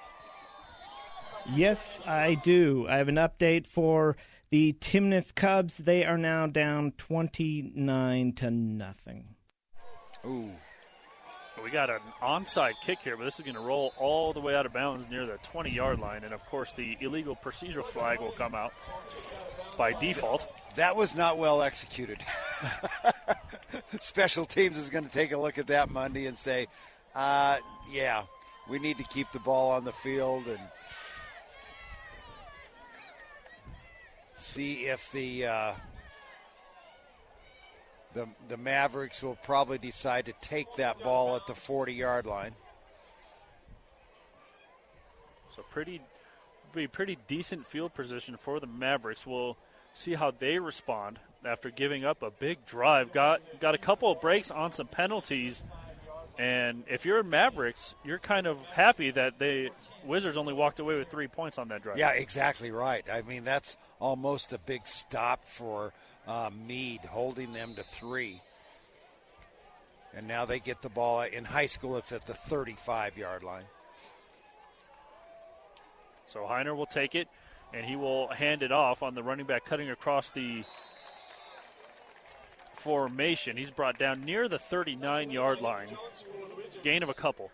Yes, I do. I have an update for the Timnath Cubs. They are now down twenty-nine to nothing. Ooh. We got an onside kick here, but this is going to roll all the way out of bounds near the twenty-yard line, and of course the illegal procedural flag will come out by default. That was not well executed. Special Teams is going to take a look at that Monday and say, uh, yeah, we need to keep the ball on the field and see if the uh, the the Mavericks will probably decide to take that ball at the forty-yard line. So pretty, be pretty decent field position for the Mavericks. We'll see how they respond after giving up a big drive. Got got a couple of breaks on some penalties, And if you're Mavericks, you're kind of happy that the Wizards only walked away with three points on that drive. Yeah, exactly right. I mean, that's almost a big stop for uh, Meade, holding them to three. And now they get the ball. In high school, it's at the thirty-five-yard line. So Heiner will take it, and he will hand it off on the running back cutting across the formation. He's brought down near the thirty-nine-yard line. Gain of a couple.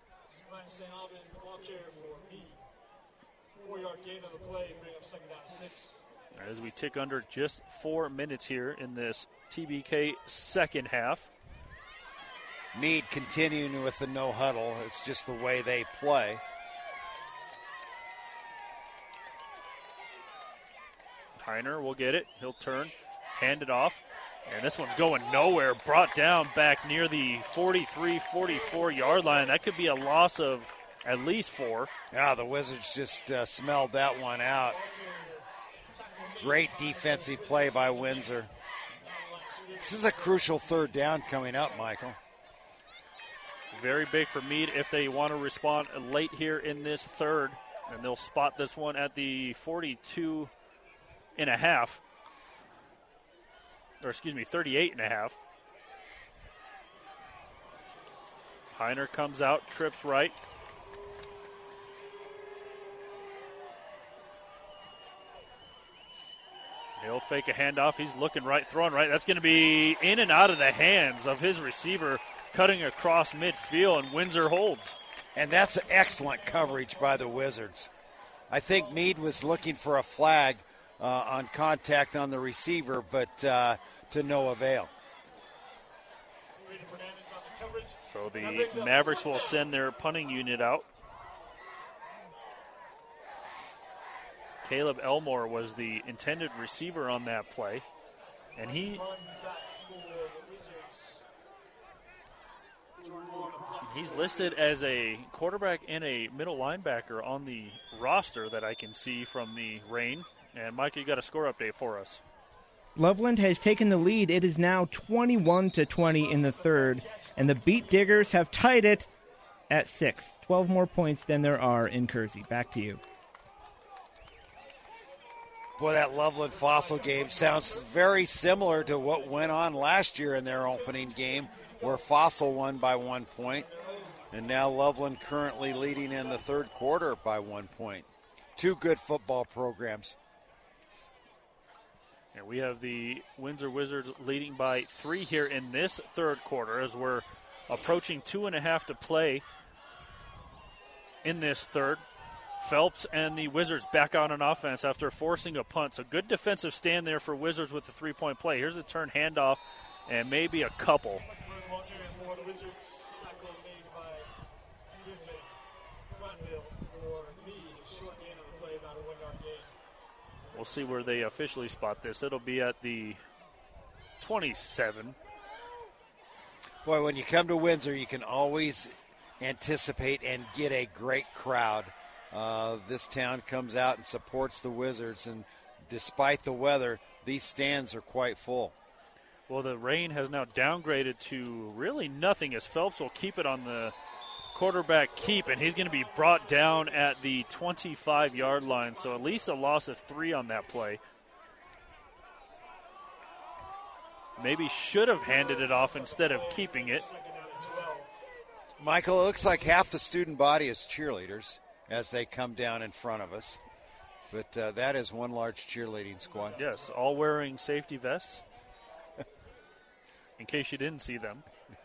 As we tick under just four minutes here in this T B K second half. Meade continuing with the no huddle. It's just the way they play. Heiner will get it. He'll turn, hand it off. And this one's going nowhere. Brought down back near the forty-three, forty-four-yard line. That could be a loss of at least four. Yeah, the Wizards just uh, smelled that one out. Great defensive play by Windsor. This is a crucial third down coming up, Michael. Very big for Meade if they want to respond late here in this third. And they'll spot this one at the forty-two and a half. Or excuse me, thirty-eight and a half. Heiner comes out, trips right. He'll fake a handoff. He's looking right, throwing right. That's going to be in and out of the hands of his receiver, cutting across midfield, and Windsor holds. And that's excellent coverage by the Wizards. I think Meade was looking for a flag uh, on contact on the receiver, but uh, to no avail. So the Mavericks will send their punting unit out. Caleb Elmore was the intended receiver on that play, and he he's listed as a quarterback and a middle linebacker on the roster that I can see from the rain. And Mike, you got a score update for us. Loveland has taken the lead. It is now twenty-one to twenty in the third, and the Beat Diggers have tied it at six. twelve more points than there are in Kersey. Back to you. Boy, that Loveland Fossil game sounds very similar to what went on last year in their opening game, where Fossil won by one point, and now Loveland currently leading in the third quarter by one point. Two good football programs. And we have the Windsor Wizards leading by three here in this third quarter as we're approaching two and a half to play in this third. Phelps and the Wizards back out on offense after forcing a punt. So good defensive stand there for Wizards with the three-point play. Here's a turn handoff and maybe a couple. We'll see where they officially spot this. It'll be at the twenty-seven. Boy, when you come to Windsor, you can always anticipate and get a great crowd. Uh, this town comes out and supports the Wizards, and despite the weather, these stands are quite full. Well, the rain has now downgraded to really nothing as Phelps will keep it on the quarterback keep, and he's going to be brought down at the twenty-five-yard line, so at least a loss of three on that play. Maybe should have handed it off instead of keeping it. Michael, it looks like half the student body is cheerleaders as they come down in front of us. But uh, that is one large cheerleading squad. Yes, all wearing safety vests, in case you didn't see them.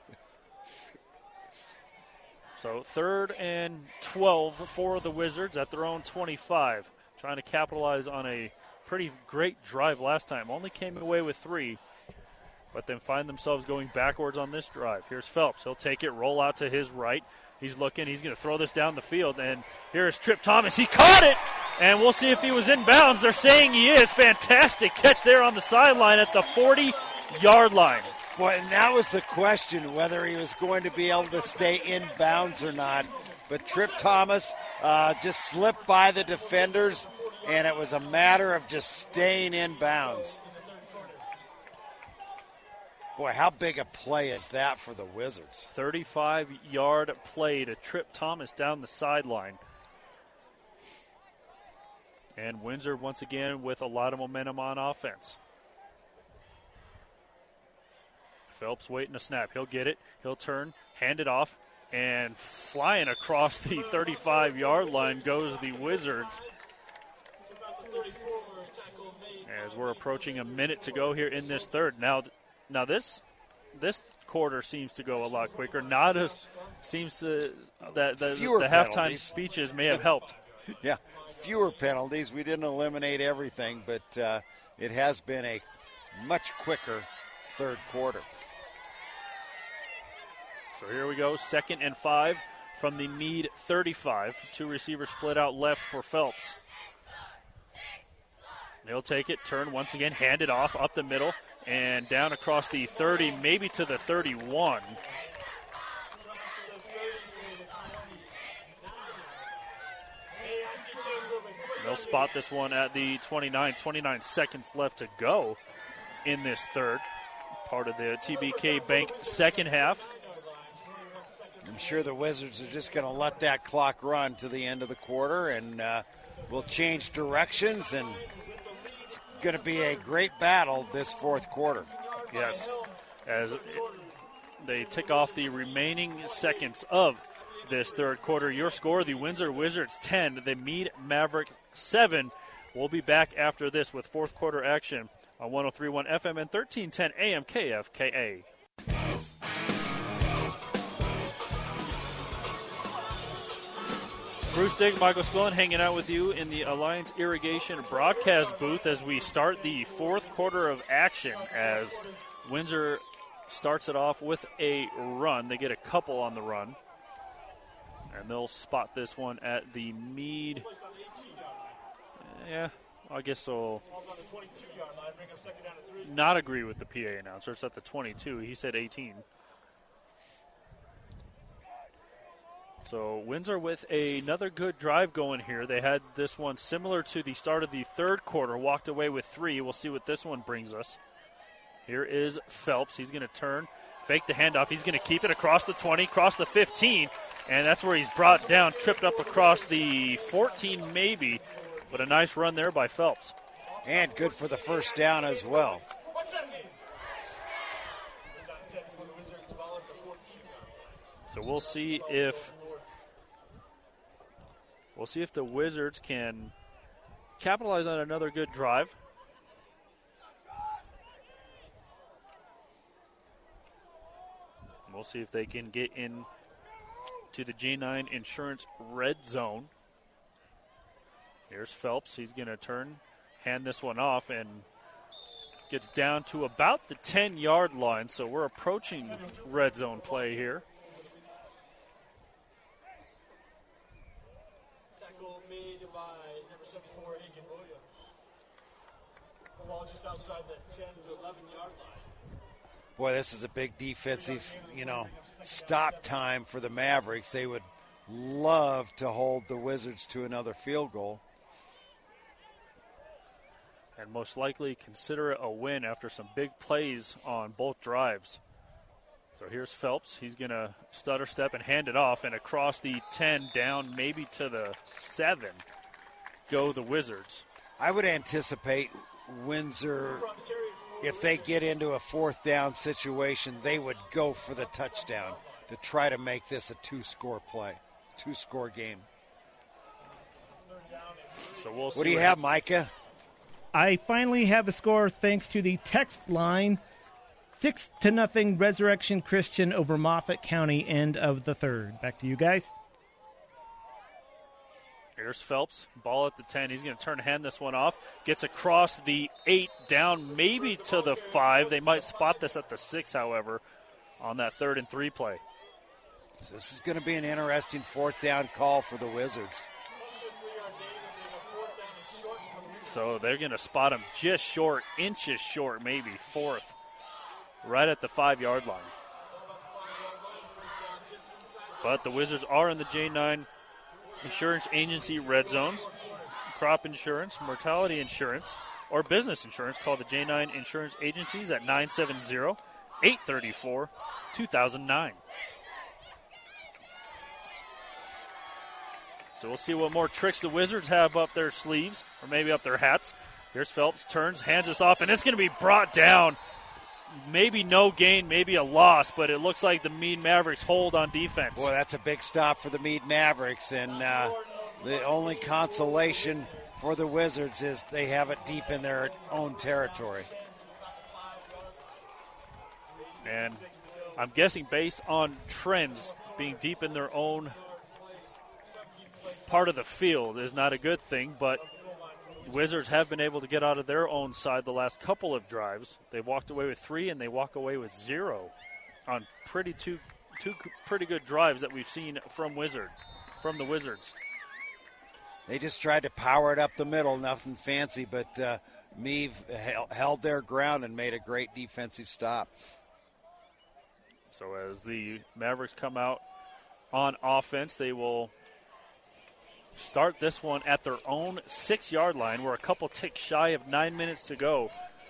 So third and twelve for the Wizards at their own twenty-five, trying to capitalize on a pretty great drive last time. Only came away with three, but then find themselves going backwards on this drive. Here's Phelps. He'll take it, roll out to his right. He's looking. He's going to throw this down the field. And here's Trip Thomas. He caught it, and we'll see if he was in bounds. They're saying he is. Fantastic catch there on the sideline at the forty-yard line. Boy, and that was the question, whether he was going to be able to stay in bounds or not. But Trip Thomas uh, just slipped by the defenders, and it was a matter of just staying in bounds. Boy, how big a play is that for the Wizards? thirty-five-yard play to trip Thomas down the sideline. And Windsor, once again, with a lot of momentum on offense. Phelps waiting a snap. He'll get it. He'll turn, hand it off, and flying across the thirty-five-yard line goes the Wizards. As we're approaching a minute to go here in this third. Now, now this this quarter seems to go a lot quicker. Not as seems to that the, Fewer the halftime penalties. speeches may have helped. Yeah, fewer penalties. We didn't eliminate everything, but uh, it has been a much quicker third quarter. So here we go, second and five from the Meade thirty-five. Two receivers split out left for Phelps. He'll take it, turn once again, hand it off up the middle, and down across the thirty, maybe to the thirty-one. They'll spot this one at the twenty-nine. twenty-nine seconds left to go in this third. Part of the T B K Bank second half. I'm sure the Wizards are just going to let that clock run to the end of the quarter, and uh, we'll change directions, and it's going to be a great battle this fourth quarter. Yes, as they tick off the remaining seconds of this third quarter. Your score, the Windsor Wizards ten, the Meade Mavericks seven. We'll be back after this with fourth quarter action on one oh three point one F M and thirteen ten A M K F K A. Bruce Digg, Michael Spillane hanging out with you in the Alliance Irrigation broadcast booth as we start the fourth quarter of action as Windsor starts it off with a run. They get a couple on the run. And they'll spot this one at the Meade. Yeah, I guess so. Not agree with the P A announcer. It's at the twenty-two. He said eighteen. So Windsor with another good drive going here. They had this one similar to the start of the third quarter. Walked away with three. We'll see what this one brings us. Here is Phelps. He's going to turn, fake the handoff. He's going to keep it across the twenty, across the fifteen. And that's where he's brought down, tripped up across the fourteen maybe. But a nice run there by Phelps. And good for the first down as well. So we'll see if we'll see if the Wizards can capitalize on another good drive. We'll see if they can get in to the J nine Insurance red zone. Here's Phelps. He's going to turn, hand this one off, and gets down to about the ten-yard line. So we're approaching red zone play here. Tackle made by number seventy-four, Hagen Williams. The ball just outside the ten to eleven-yard line. Boy, this is a big defensive, you know, stop time for the Mavericks. They would love to hold the Wizards to another field goal. And most likely consider it a win after some big plays on both drives. So here's Phelps. He's going to stutter step and hand it off, and across the ten down maybe to the seven go the Wizards. I would anticipate Windsor, if they get into a fourth down situation, they would go for the touchdown to try to make this a two-score play, two-score game. So we'll see what do you what have, happens. Micah? I finally have a score thanks to the text line. Six to nothing Resurrection Christian over Moffat County, end of the third. Back to you guys. Here's Phelps, ball at the ten. He's going to turn and hand this one off. Gets across the eight, down maybe to the five. They might spot this at the six, however, on that third and three play. So this is going to be an interesting fourth down call for the Wizards. So they're going to spot him just short, inches short, maybe fourth, right at the five-yard line. But the Wizards are in the J nine Insurance Agency red zones. Crop insurance, mortality insurance, or business insurance. Call the J nine Insurance Agencies at nine seven zero, eight thirty-four, two thousand nine. So we'll see what more tricks the Wizards have up their sleeves, or maybe up their hats. Here's Phelps, turns, hands us off, and it's going to be brought down. Maybe no gain, maybe a loss, but it looks like the Meade Mavericks hold on defense. Boy, that's a big stop for the Meade Mavericks, and uh, the only consolation for the Wizards is they have it deep in their own territory. And I'm guessing based on trends, being deep in their own part of the field is not a good thing, but Wizards have been able to get out of their own side the last couple of drives. They've walked away with three, and they walk away with zero on pretty two, two pretty good drives that we've seen from Wizard, from the Wizards. They just tried to power it up the middle, nothing fancy, but uh, Meade held their ground and made a great defensive stop. So as the Mavericks come out on offense, they will start this one at their own six-yard line. We're a couple ticks shy of nine minutes to go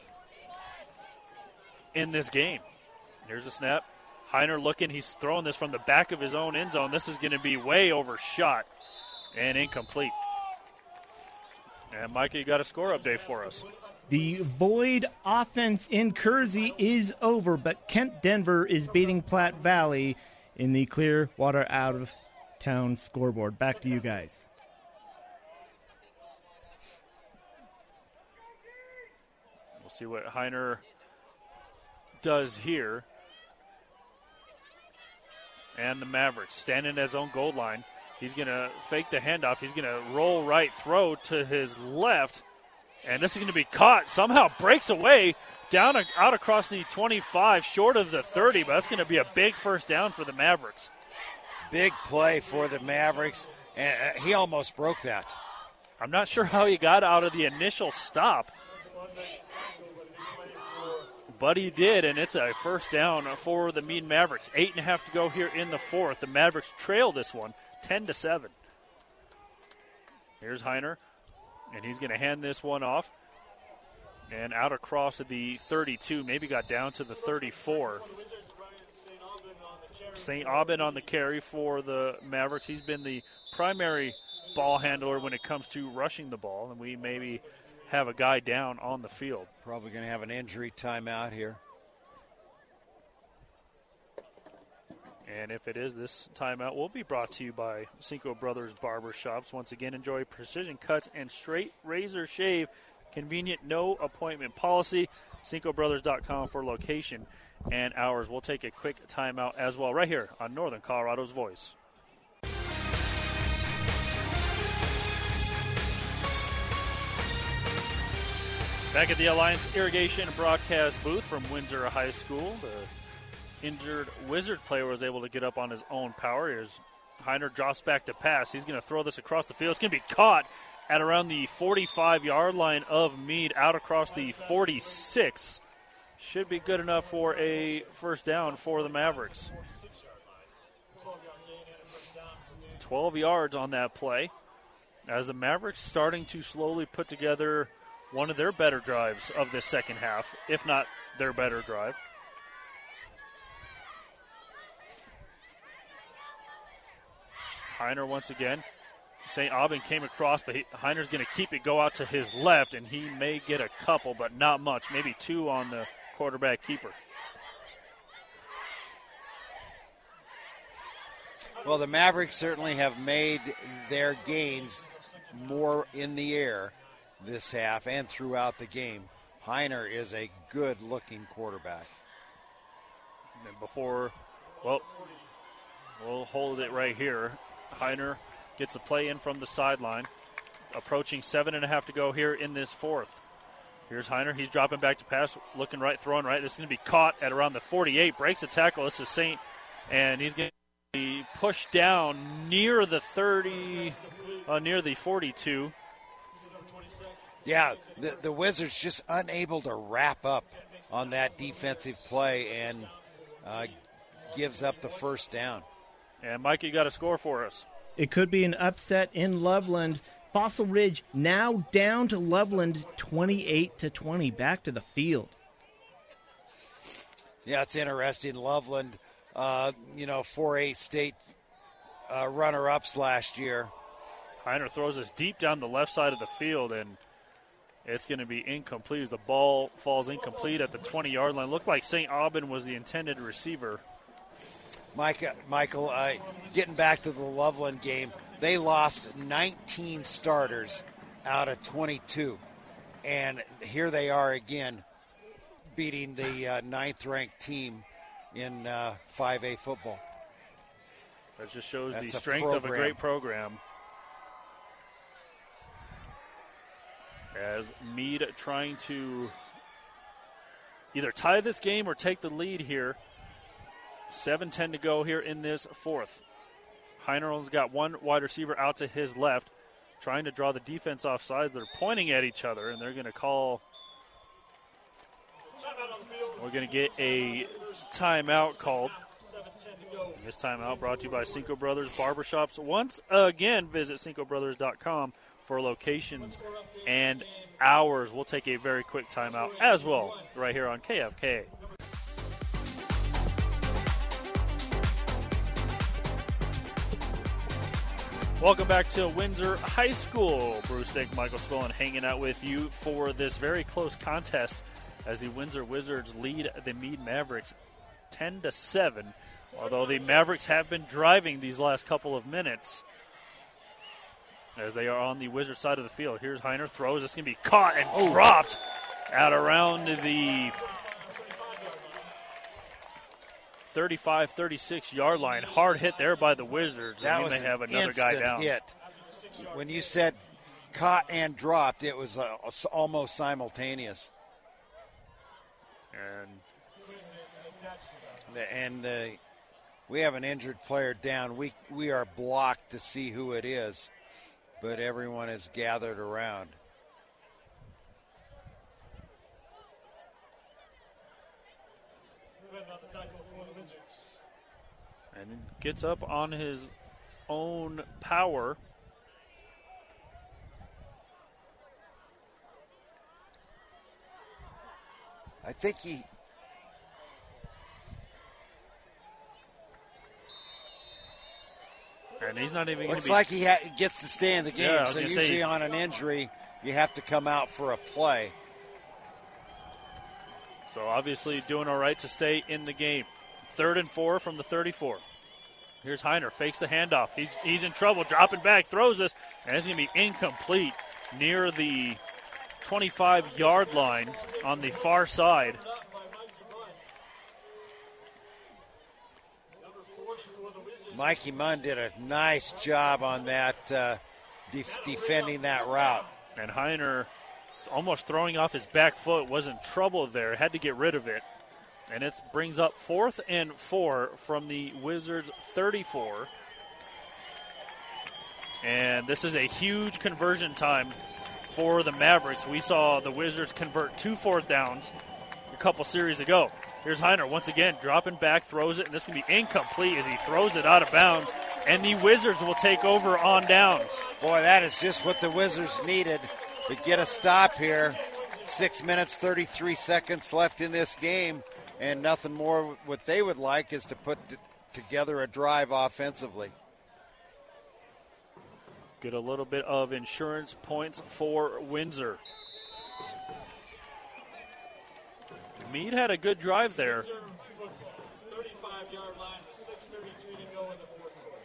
in this game. Here's a snap. Heiner looking. He's throwing this from the back of his own end zone. This is going to be way overshot and incomplete. And, Micah, you got a score update for us. The Void offense in Kersey is over, but Kent Denver is beating Platte Valley in the Clearwater out-of-town scoreboard. Back to you guys. We'll see what Heiner does here. And the Mavericks standing at his own goal line. He's going to fake the handoff. He's going to roll right, throw to his left. And this is going to be caught. Somehow breaks away down out across the twenty-five, short of the thirty. But that's going to be a big first down for the Mavericks. Big play for the Mavericks. And he almost broke that. I'm not sure how he got out of the initial stop, but he did, and it's a first down for the Meade Mavericks. Eight and a half to go here in the fourth. The Mavericks trail this one, ten to seven. Here's Heiner, and he's going to hand this one off, and out across the thirty-two, maybe got down to the thirty-four. Saint Aubin on the carry for the Mavericks. He's been the primary ball handler when it comes to rushing the ball, and we maybe have a guy down on the field. Probably going to have an injury timeout here. And if it is, this timeout will be brought to you by Cinco Brothers Barber Shops. Once again, enjoy precision cuts and straight razor shave. Convenient, no appointment policy. Cinco Brothers dot com for location and hours. We'll take a quick timeout as well right here on Northern Colorado's Voice. Back at the Alliance Irrigation broadcast booth from Windsor High School, the injured Wizard player was able to get up on his own power. Here's Heiner, drops back to pass. He's going to throw this across the field. It's going to be caught at around the forty-five-yard line of Meade, out across the forty-six. Should be good enough for a first down for the Mavericks. twelve yards on that play, as the Mavericks starting to slowly put together one of their better drives of this second half, if not their better drive. Heiner once again. Saint Aubin came across, but he, Heiner's going to keep it go out to his left, and he may get a couple, but not much. Maybe two on the quarterback keeper. Well, the Mavericks certainly have made their gains more in the air this half and throughout the game. Heiner is a good-looking quarterback. And before, well, we'll hold it right here. Heiner gets a play in from the sideline. Approaching seven and a half to go here in this fourth. Here's Heiner. He's dropping back to pass, looking right, throwing right. This is going to be caught at around the forty-eight. Breaks a tackle. This is Saint, and he's going to be pushed down near the thirty, uh, near the forty-two. Yeah, the, the Wizards just unable to wrap up on that defensive play and uh, gives up the first down. And, Mike, you got a score for us. It could be an upset in Loveland. Fossil Ridge now down to Loveland twenty-eight to twenty. Back to the field. Yeah, it's interesting. Loveland, uh, you know, four A state uh, runner-ups last year. Heiner throws this deep down the left side of the field, and it's going to be incomplete as the ball falls incomplete at the twenty-yard line. Looked like Saint Aubin was the intended receiver. Mike, Michael, uh, getting back to the Loveland game, they lost nineteen starters out of twenty-two. And here they are again, beating the uh, ninth-ranked team in uh, five A football. That just shows That's the a strength of a program. great program. As Meade trying to either tie this game or take the lead here. seven ten to go here in this fourth. Heiner's got one wide receiver out to his left, trying to draw the defense off sides. They're pointing at each other, and they're going to call. We're going to get a timeout called. This timeout brought to you by Cinco Brothers Barbershops. Once again, visit cinco brothers dot com for locations and hours. We'll take a very quick timeout as well right here on K F K. Welcome back to Windsor High School. Bruce Dick, Michael Spillane hanging out with you for this very close contest as the Windsor Wizards lead the Meade Mavericks ten to seven. Although the Mavericks have been driving these last couple of minutes as they are on the Wizard side of the field. Here's Heiner, throws. It's going to be caught and oh. dropped at around the thirty-five thirty-six yard line. Hard hit there by the Wizards. That I mean, was they have an another guy down. Hit. When you said caught and dropped, it was uh, almost simultaneous. And the, and the, we have an injured player down. We we are blocked to see who it is, but everyone is gathered around. And gets up on his own power. I think he. And he's not even. Looks be, like he ha- gets to stay in the game. Yeah, so usually say, on an injury, you have to come out for a play. So obviously doing all right to stay in the game. Third and four from the thirty-four. Here's Heiner, fakes the handoff. He's he's in trouble, dropping back, throws this, and it's going to be incomplete near the twenty-five yard line on the far side. Mikey Munn did a nice job on that, uh, def- defending that route. And Heiner almost throwing off his back foot, was in trouble there, had to get rid of it. And it brings up fourth and four from the Wizards' thirty-four. And this is a huge conversion time for the Mavericks. We saw the Wizards convert two fourth downs a couple series ago. Here's Heiner once again, dropping back, throws it, and this can be incomplete as he throws it out of bounds. And the Wizards will take over on downs. Boy, that is just what the Wizards needed to get a stop here. Six minutes, thirty-three seconds left in this game, and nothing more. What they would like is to put t- together a drive offensively. Get a little bit of insurance points for Windsor. Meade had a good drive there. thirty-five yard line with six thirty-three to go in the fourth quarter.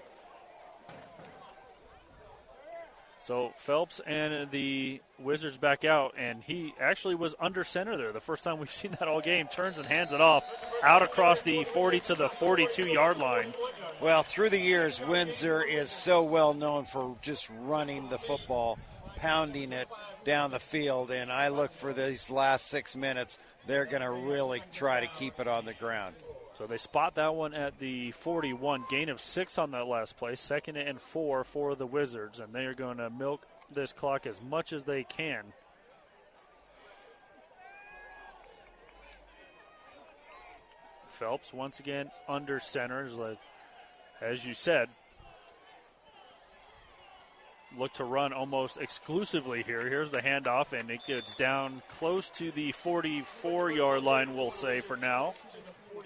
So Phelps and the Wizards back out, and he actually was under center there. The first time we've seen that all game. Turns and hands it off out across the forty to the forty-two yard line. Well, through the years, Windsor is so well known for just running the football, pounding it down the field, and I look for these last six minutes, they're going to really try to keep it on the ground. So they spot that one at the forty-one. Gain of six on that last play. Second and four for the Wizards, and they are going to milk this clock as much as they can. Phelps once again under center, as you said. Look to run almost exclusively here. Here's the handoff, and it gets down close to the forty-four yard line, we'll say, for now.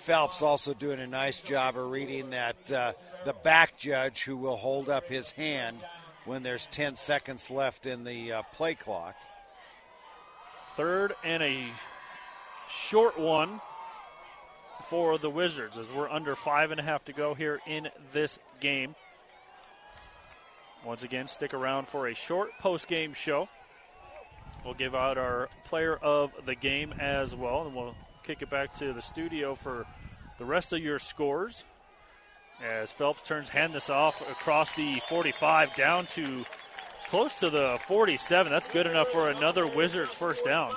Phelps also doing a nice job of reading that uh, the back judge who will hold up his hand when there's ten seconds left in the uh, play clock. Third and a short one for the Wizards as we're under five and a half to go here in this game. Once again, stick around for a short post-game show. We'll give out our player of the game as well, and we'll kick it back to the studio for the rest of your scores. As Phelps turns, hand this off across the forty-five down to close to the forty-seven. That's good enough for another Wizards first down.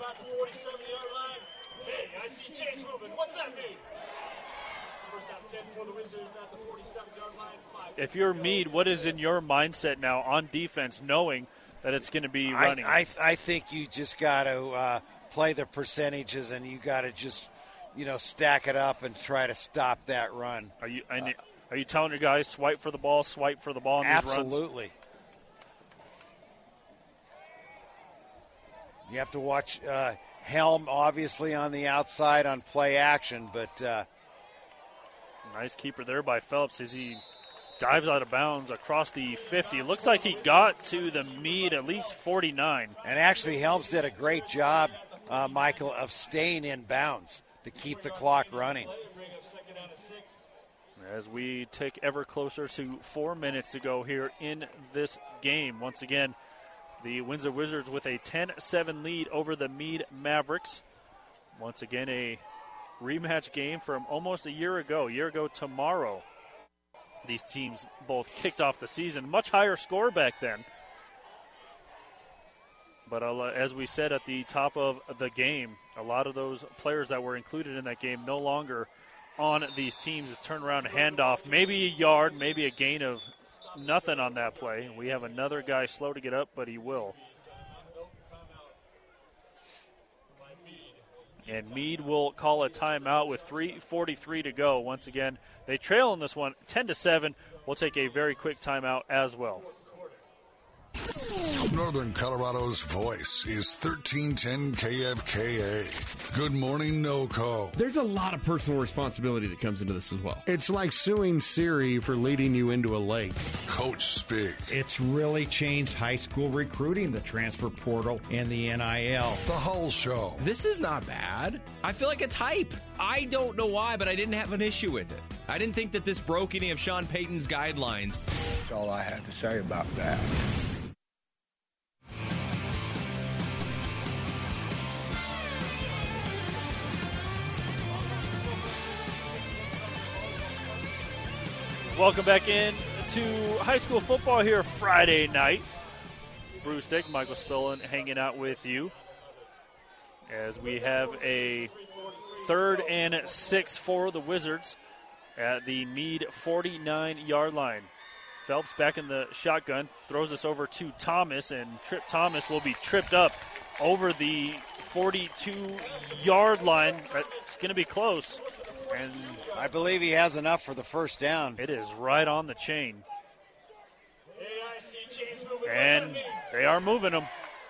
Hey, I see Chase moving. What's that mean? First down ten for the Wizards at the forty-seven-yard line. Five. If you're Meade, what is in your mindset now on defense, knowing that it's going to be running? I, I, I think you just got to uh, play the percentages, and you got to just, you know, stack it up and try to stop that run. Are you uh, are you telling your guys swipe for the ball, swipe for the ball in these runs? Absolutely. You have to watch uh, Helm, obviously, on the outside on play action, but uh, nice keeper there by Phelps as he dives out of bounds across the fifty. Looks like he got to the Meade at least forty-nine. And actually, Helms did a great job, uh, Michael, of staying in bounds to keep the clock running. As we tick ever closer to four minutes to go here in this game. Once again, the Windsor Wizards with a ten seven lead over the Meade Mavericks. Once again, a rematch game from almost a year ago. A year ago tomorrow, these teams both kicked off the season. Much higher score back then. But uh, as we said at the top of the game, a lot of those players that were included in that game no longer on these teams. Turn around handoff, maybe a yard, maybe a gain of nothing on that play. We have another guy slow to get up, but he will. And Meade will call a timeout with three forty-three to go. Once again, they trail in this one ten to seven. We'll take a very quick timeout as well. Northern Colorado's voice is thirteen ten K F K A. Good morning, NoCo. There's a lot of personal responsibility that comes into this as well. It's like suing Siri for leading you into a lake. Coach Speak. It's really changed high school recruiting, the transfer portal, and the N I L. The Hull Show. This is not bad. I feel like it's hype. I don't know why, but I didn't have an issue with it. I didn't think that this broke any of Sean Payton's guidelines. That's all I have to say about that. Welcome back in to high school football here Friday night. Bruce Dick, Michael Spillane hanging out with you as we have a third and six for the Wizards at the Meade forty-nine-yard line. Phelps back in the shotgun, throws this over to Thomas, and Trip Thomas will be tripped up over the forty-two-yard line. It's going to be close. And I believe he has enough for the first down. It is right on the chain. And they are moving them.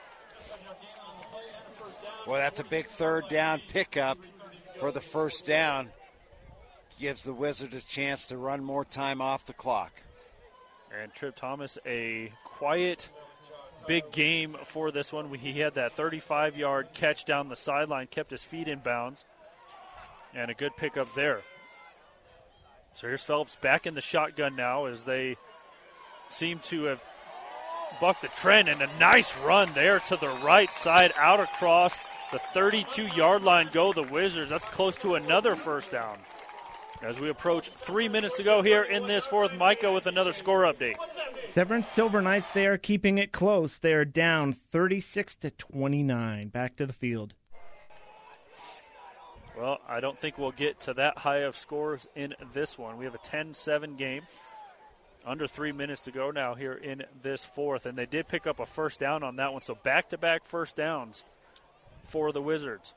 Well, that's a big third down pickup for the first down. Gives the Wizards a chance to run more time off the clock. And Trip Thomas, a quiet, big game for this one. He had that thirty-five-yard catch down the sideline, kept his feet in bounds. And a good pickup there. So here's Phelps back in the shotgun now as they seem to have bucked the trend. And a nice run there to the right side out across the thirty-two-yard line go the Wizards. That's close to another first down. As we approach three minutes to go here in this fourth, Micah with another score update. Severn Silver Knights, they are keeping it close. They are down thirty-six to twenty-nine. Back to the field. Well, I don't think we'll get to that high of scores in this one. We have a ten seven game. Under three minutes to go now here in this fourth. And they did pick up a first down on that one. So back-to-back first downs for the Wizards.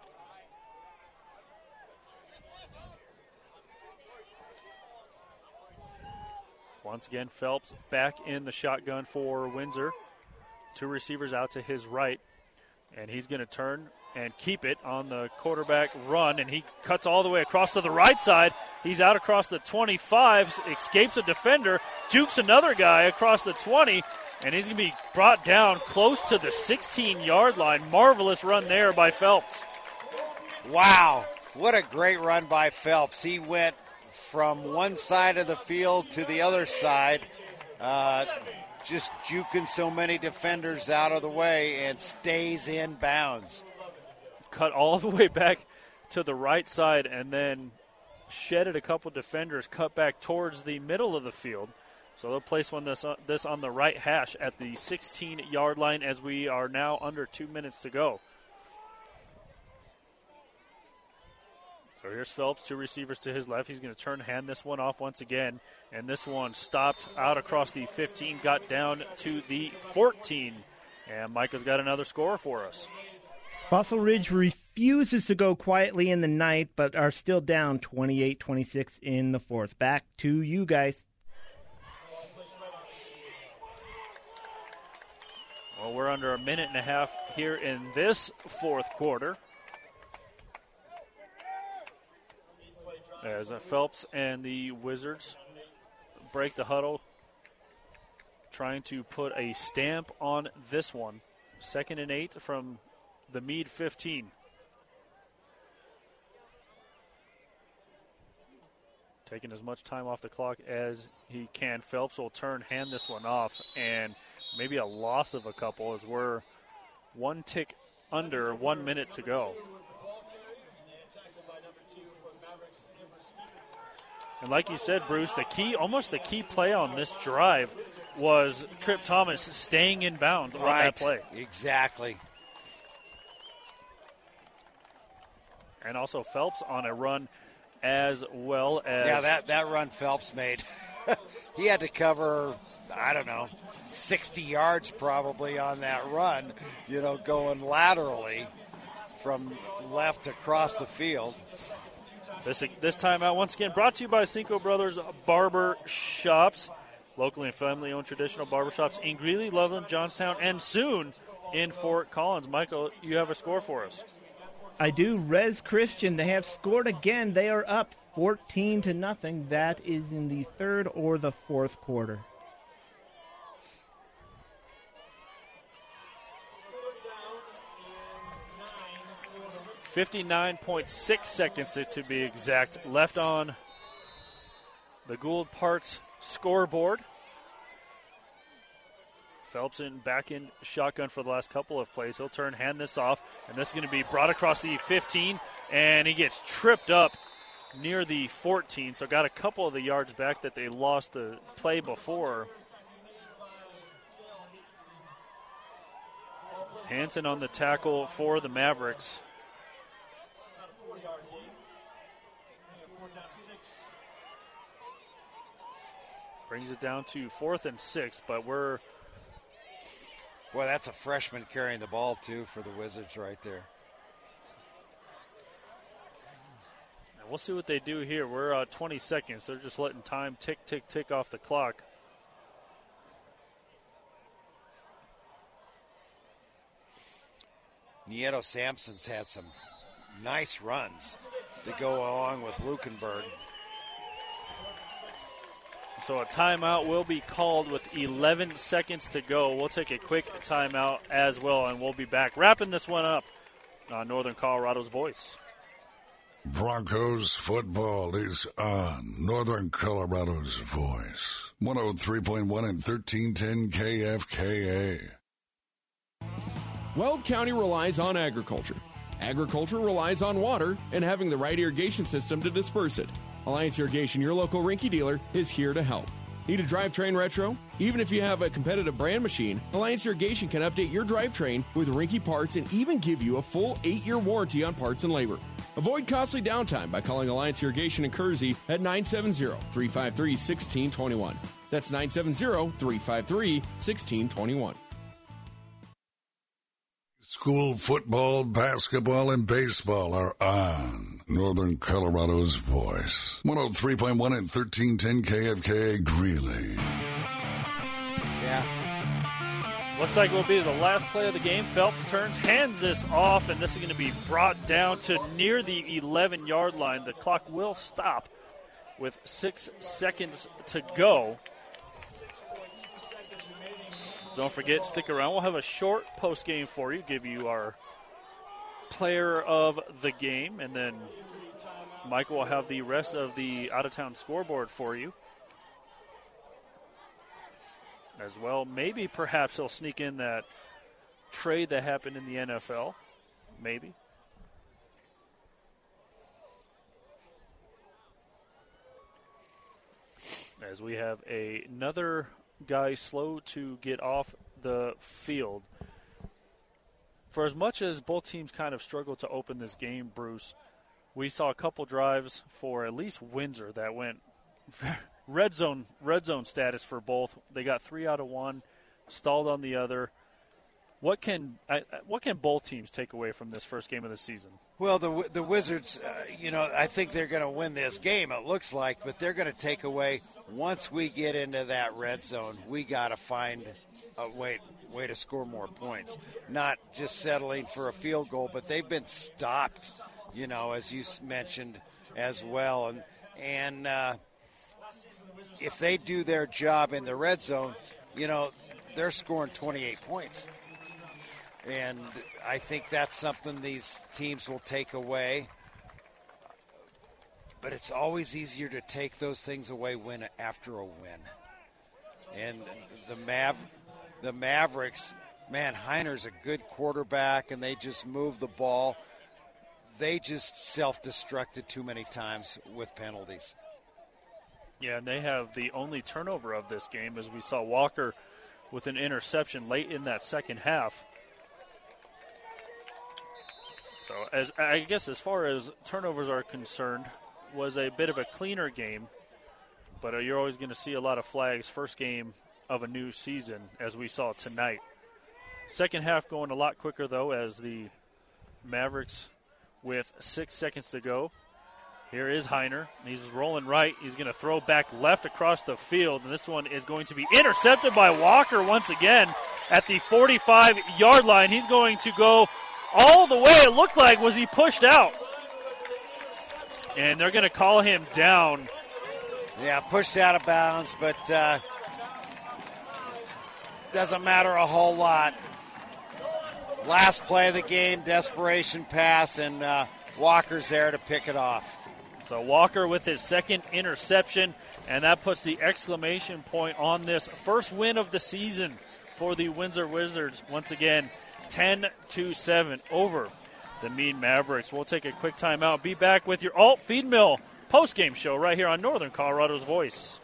Once again, Phelps back in the shotgun for Windsor. Two receivers out to his right. And he's going to turn and keep it on the quarterback run, and he cuts all the way across to the right side. He's out across the twenty-five, escapes a defender, jukes another guy across the twenty, and he's going to be brought down close to the sixteen-yard line. Marvelous run there by Phelps. Wow, what a great run by Phelps. He went from one side of the field to the other side, uh, just juking so many defenders out of the way and stays in bounds. Cut all the way back to the right side and then shedded a couple defenders, cut back towards the middle of the field. So they'll place one this, uh, this on the right hash at the sixteen-yard line as we are now under two minutes to go. So here's Phelps, two receivers to his left. He's going to turn, hand this one off once again. And this one stopped out across the fifteen, got down to the fourteen. And Micah's got another score for us. Fossil Ridge refuses to go quietly in the night, but are still down twenty-eight twenty-six in the fourth. Back to you guys. Well, we're under a minute and a half here in this fourth quarter. As Phelps and the Wizards break the huddle, trying to put a stamp on this one. Second and eight from the Meade fifteen. Taking as much time off the clock as he can. Phelps will turn, hand this one off, and maybe a loss of a couple as we're one tick under one minute to go. And like you said, Bruce, the key, almost the key play on this drive was Trip Thomas staying in bounds right. on that play. Exactly. And also Phelps on a run as well as... Yeah, that, that run Phelps made. He had to cover, I don't know, sixty yards probably on that run, you know, going laterally from left across the field. This, this timeout, once again, brought to you by Cinco Brothers Barber Shops, locally and family-owned traditional barbershops in Greeley, Loveland, Johnstown, and soon in Fort Collins. Michael, you have a score for us. I do. Res Christian, they have scored again. They are up fourteen to nothing. That is in the third or the fourth quarter. fifty-nine point six seconds to be exact left on the Gould Parts scoreboard. Phelps in back in shotgun for the last couple of plays. He'll turn, hand this off, and this is going to be brought across the fifteen, and he gets tripped up near the fourteen, so got a couple of the yards back that they lost the play before. Hansen on the tackle for the Mavericks. Brings it down to fourth and six, but we're... Boy, that's a freshman carrying the ball, too, for the Wizards right there. And we'll see what they do here. We're uh, twenty seconds. They're just letting time tick, tick, tick off the clock. Nieto Sampson's had some nice runs to go along with Lukenberg. So a timeout will be called with eleven seconds to go. We'll take a quick timeout as well, and we'll be back wrapping this one up on Northern Colorado's Voice. Broncos football is on Northern Colorado's Voice. one oh three point one and thirteen ten K F K A. Weld County relies on agriculture. Agriculture relies on water and having the right irrigation system to disperse it. Alliance Irrigation, your local Rinky dealer, is here to help. Need a drivetrain retro? Even if you have a competitive brand machine, Alliance Irrigation can update your drivetrain with Rinky parts and even give you a full eight-year warranty on parts and labor. Avoid costly downtime by calling Alliance Irrigation in Kersey at nine seven zero, three five three, one six two one. That's nine seven zero, three five three, one six two one. School football, basketball, and baseball are on Northern Colorado's Voice. one oh three point one and thirteen ten K F K A Greeley. Yeah. Looks like it will be the last play of the game. Phelps turns, hands this off, and this is going to be brought down to near the eleven-yard line. The clock will stop with six seconds to go. Don't forget, stick around. We'll have a short post-game for you, give you our player of the game, and then Michael will have the rest of the out-of-town scoreboard for you as well. Maybe perhaps he'll sneak in that trade that happened in the N F L. Maybe. As we have a, another guy slow to get off the field. For as much as both teams kind of struggled to open this game, Bruce, we saw a couple drives for at least Windsor that went red zone red zone status for both. They got three out of one, stalled on the other. What can I, what can both teams take away from this first game of the season? Well, the the Wizards, uh, you know, I think they're going to win this game, it looks like, but they're going to take away, once we get into that red zone, we got to find a way, way to score more points. Not just settling for a field goal, but they've been stopped, you know, as you mentioned as well. And, and uh, if they do their job in the red zone, you know, they're scoring twenty-eight points. And I think that's something these teams will take away. But it's always easier to take those things away win after a win. And the Mav, the Mavericks, man, Heiner's a good quarterback, and they just move the ball. They just self-destructed too many times with penalties. Yeah, and they have the only turnover of this game, as we saw Walker with an interception late in that second half. So, as I guess as far as turnovers are concerned, was a bit of a cleaner game, but uh, you're always going to see a lot of flags first game of a new season, as we saw tonight. Second half going a lot quicker, though, as the Mavericks, with six seconds to go. Here is Heiner. He's rolling right. He's going to throw back left across the field, and this one is going to be intercepted by Walker once again at the forty-five-yard line. He's going to go all the way, it looked like, was he pushed out. And they're going to call him down. Yeah, pushed out of bounds, but uh, doesn't matter a whole lot. Last play of the game, desperation pass, and uh, Walker's there to pick it off. So Walker with his second interception, and that puts the exclamation point on this first win of the season for the Windsor Wizards. Once again, ten to seven over the Meade Mavericks. We'll take a quick timeout. Be back with your Alt Feed Mill postgame show right here on Northern Colorado's Voice.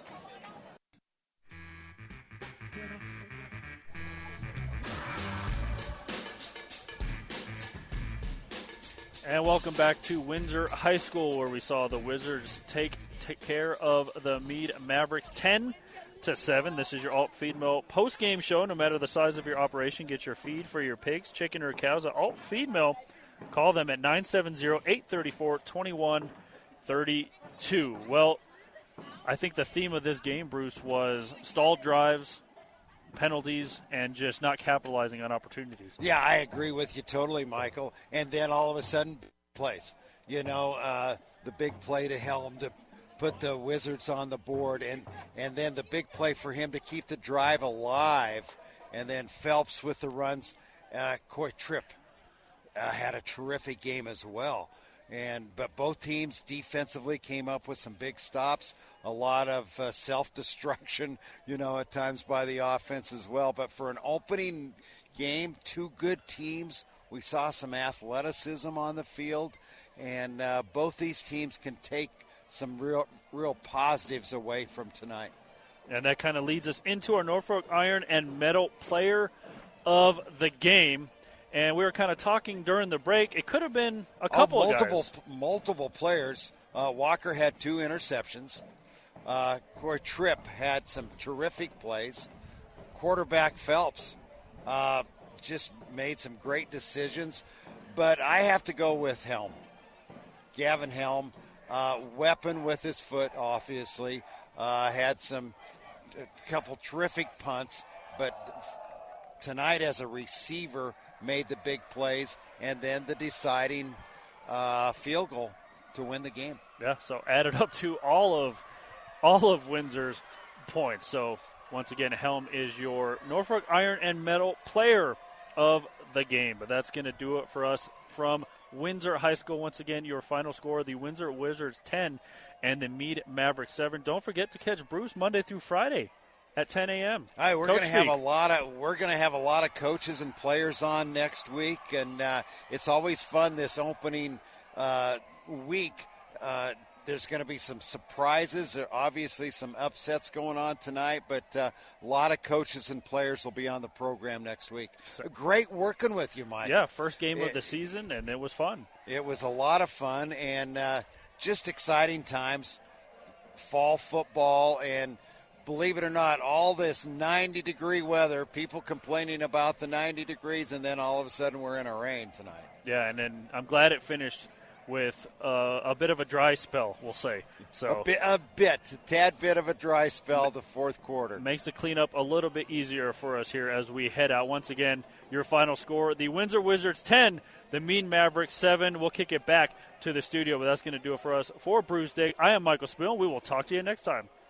And welcome back to Windsor High School, where we saw the Wizards take, take care of the Meade Mavericks ten to seven. This is your Alt Feed Mill post-game show. No matter the size of your operation, get your feed for your pigs, chicken, or cows at Alt Feed Mill. Call them at nine seven zero, eight three four, two one three two. Well, I think the theme of this game, Bruce, was stalled drives, penalties, and just not capitalizing on opportunities. Yeah, I agree with you totally, Michael. And then all of a sudden, plays. You know, uh, the big play to Helm to put the Wizards on the board, and, and then the big play for him to keep the drive alive, and then Phelps with the runs. Uh, Coy Tripp uh, had a terrific game as well. And but both teams defensively came up with some big stops, a lot of uh, self-destruction, you know, at times by the offense as well. But for an opening game, two good teams. We saw some athleticism on the field, and uh, both these teams can take some real, real positives away from tonight. And that kind of leads us into our Norfolk Iron and Metal player of the game. And we were kind of talking during the break. It could have been a couple oh, multiple, of guys. Multiple players. Uh, Walker had two interceptions. Uh, Coy Tripp had some terrific plays. Quarterback Phelps uh, just made some great decisions. But I have to go with Helm. Gavin Helm, uh, weapon with his foot, obviously. Uh, had some, a couple terrific punts. But tonight as a receiver made the big plays, and then the deciding uh, field goal to win the game. Yeah, so added up to all of all of Windsor's points. So once again, Helm is your Norfolk Iron and Metal player of the game. But that's going to do it for us from Windsor High School. Once again, your final score, the Windsor Wizards ten and the Meade Mavericks seven. Don't forget to catch Bruce Monday through Friday at ten a.m. All right, we're going to have a lot of we're going to have a lot of coaches and players on next week, and uh, it's always fun this opening uh, week. Uh, there's going to be some surprises. There are obviously some upsets going on tonight, but uh, a lot of coaches and players will be on the program next week. So, great working with you, Mike. Yeah, first game it, of the season, and it was fun. It was a lot of fun and uh, just exciting times. Fall football, and believe it or not, all this ninety-degree weather, people complaining about the ninety degrees, and then all of a sudden we're in a rain tonight. Yeah, and then I'm glad it finished with uh, a bit of a dry spell, we'll say. So a bit, a bit, a tad bit of a dry spell the fourth quarter. Makes the cleanup a little bit easier for us here as we head out. Once again, your final score, the Windsor Wizards ten, the Meade Mavericks seven. We'll kick it back to the studio, but that's going to do it for us. For Bruce Dig, I am Michael Spill. We will talk to you next time.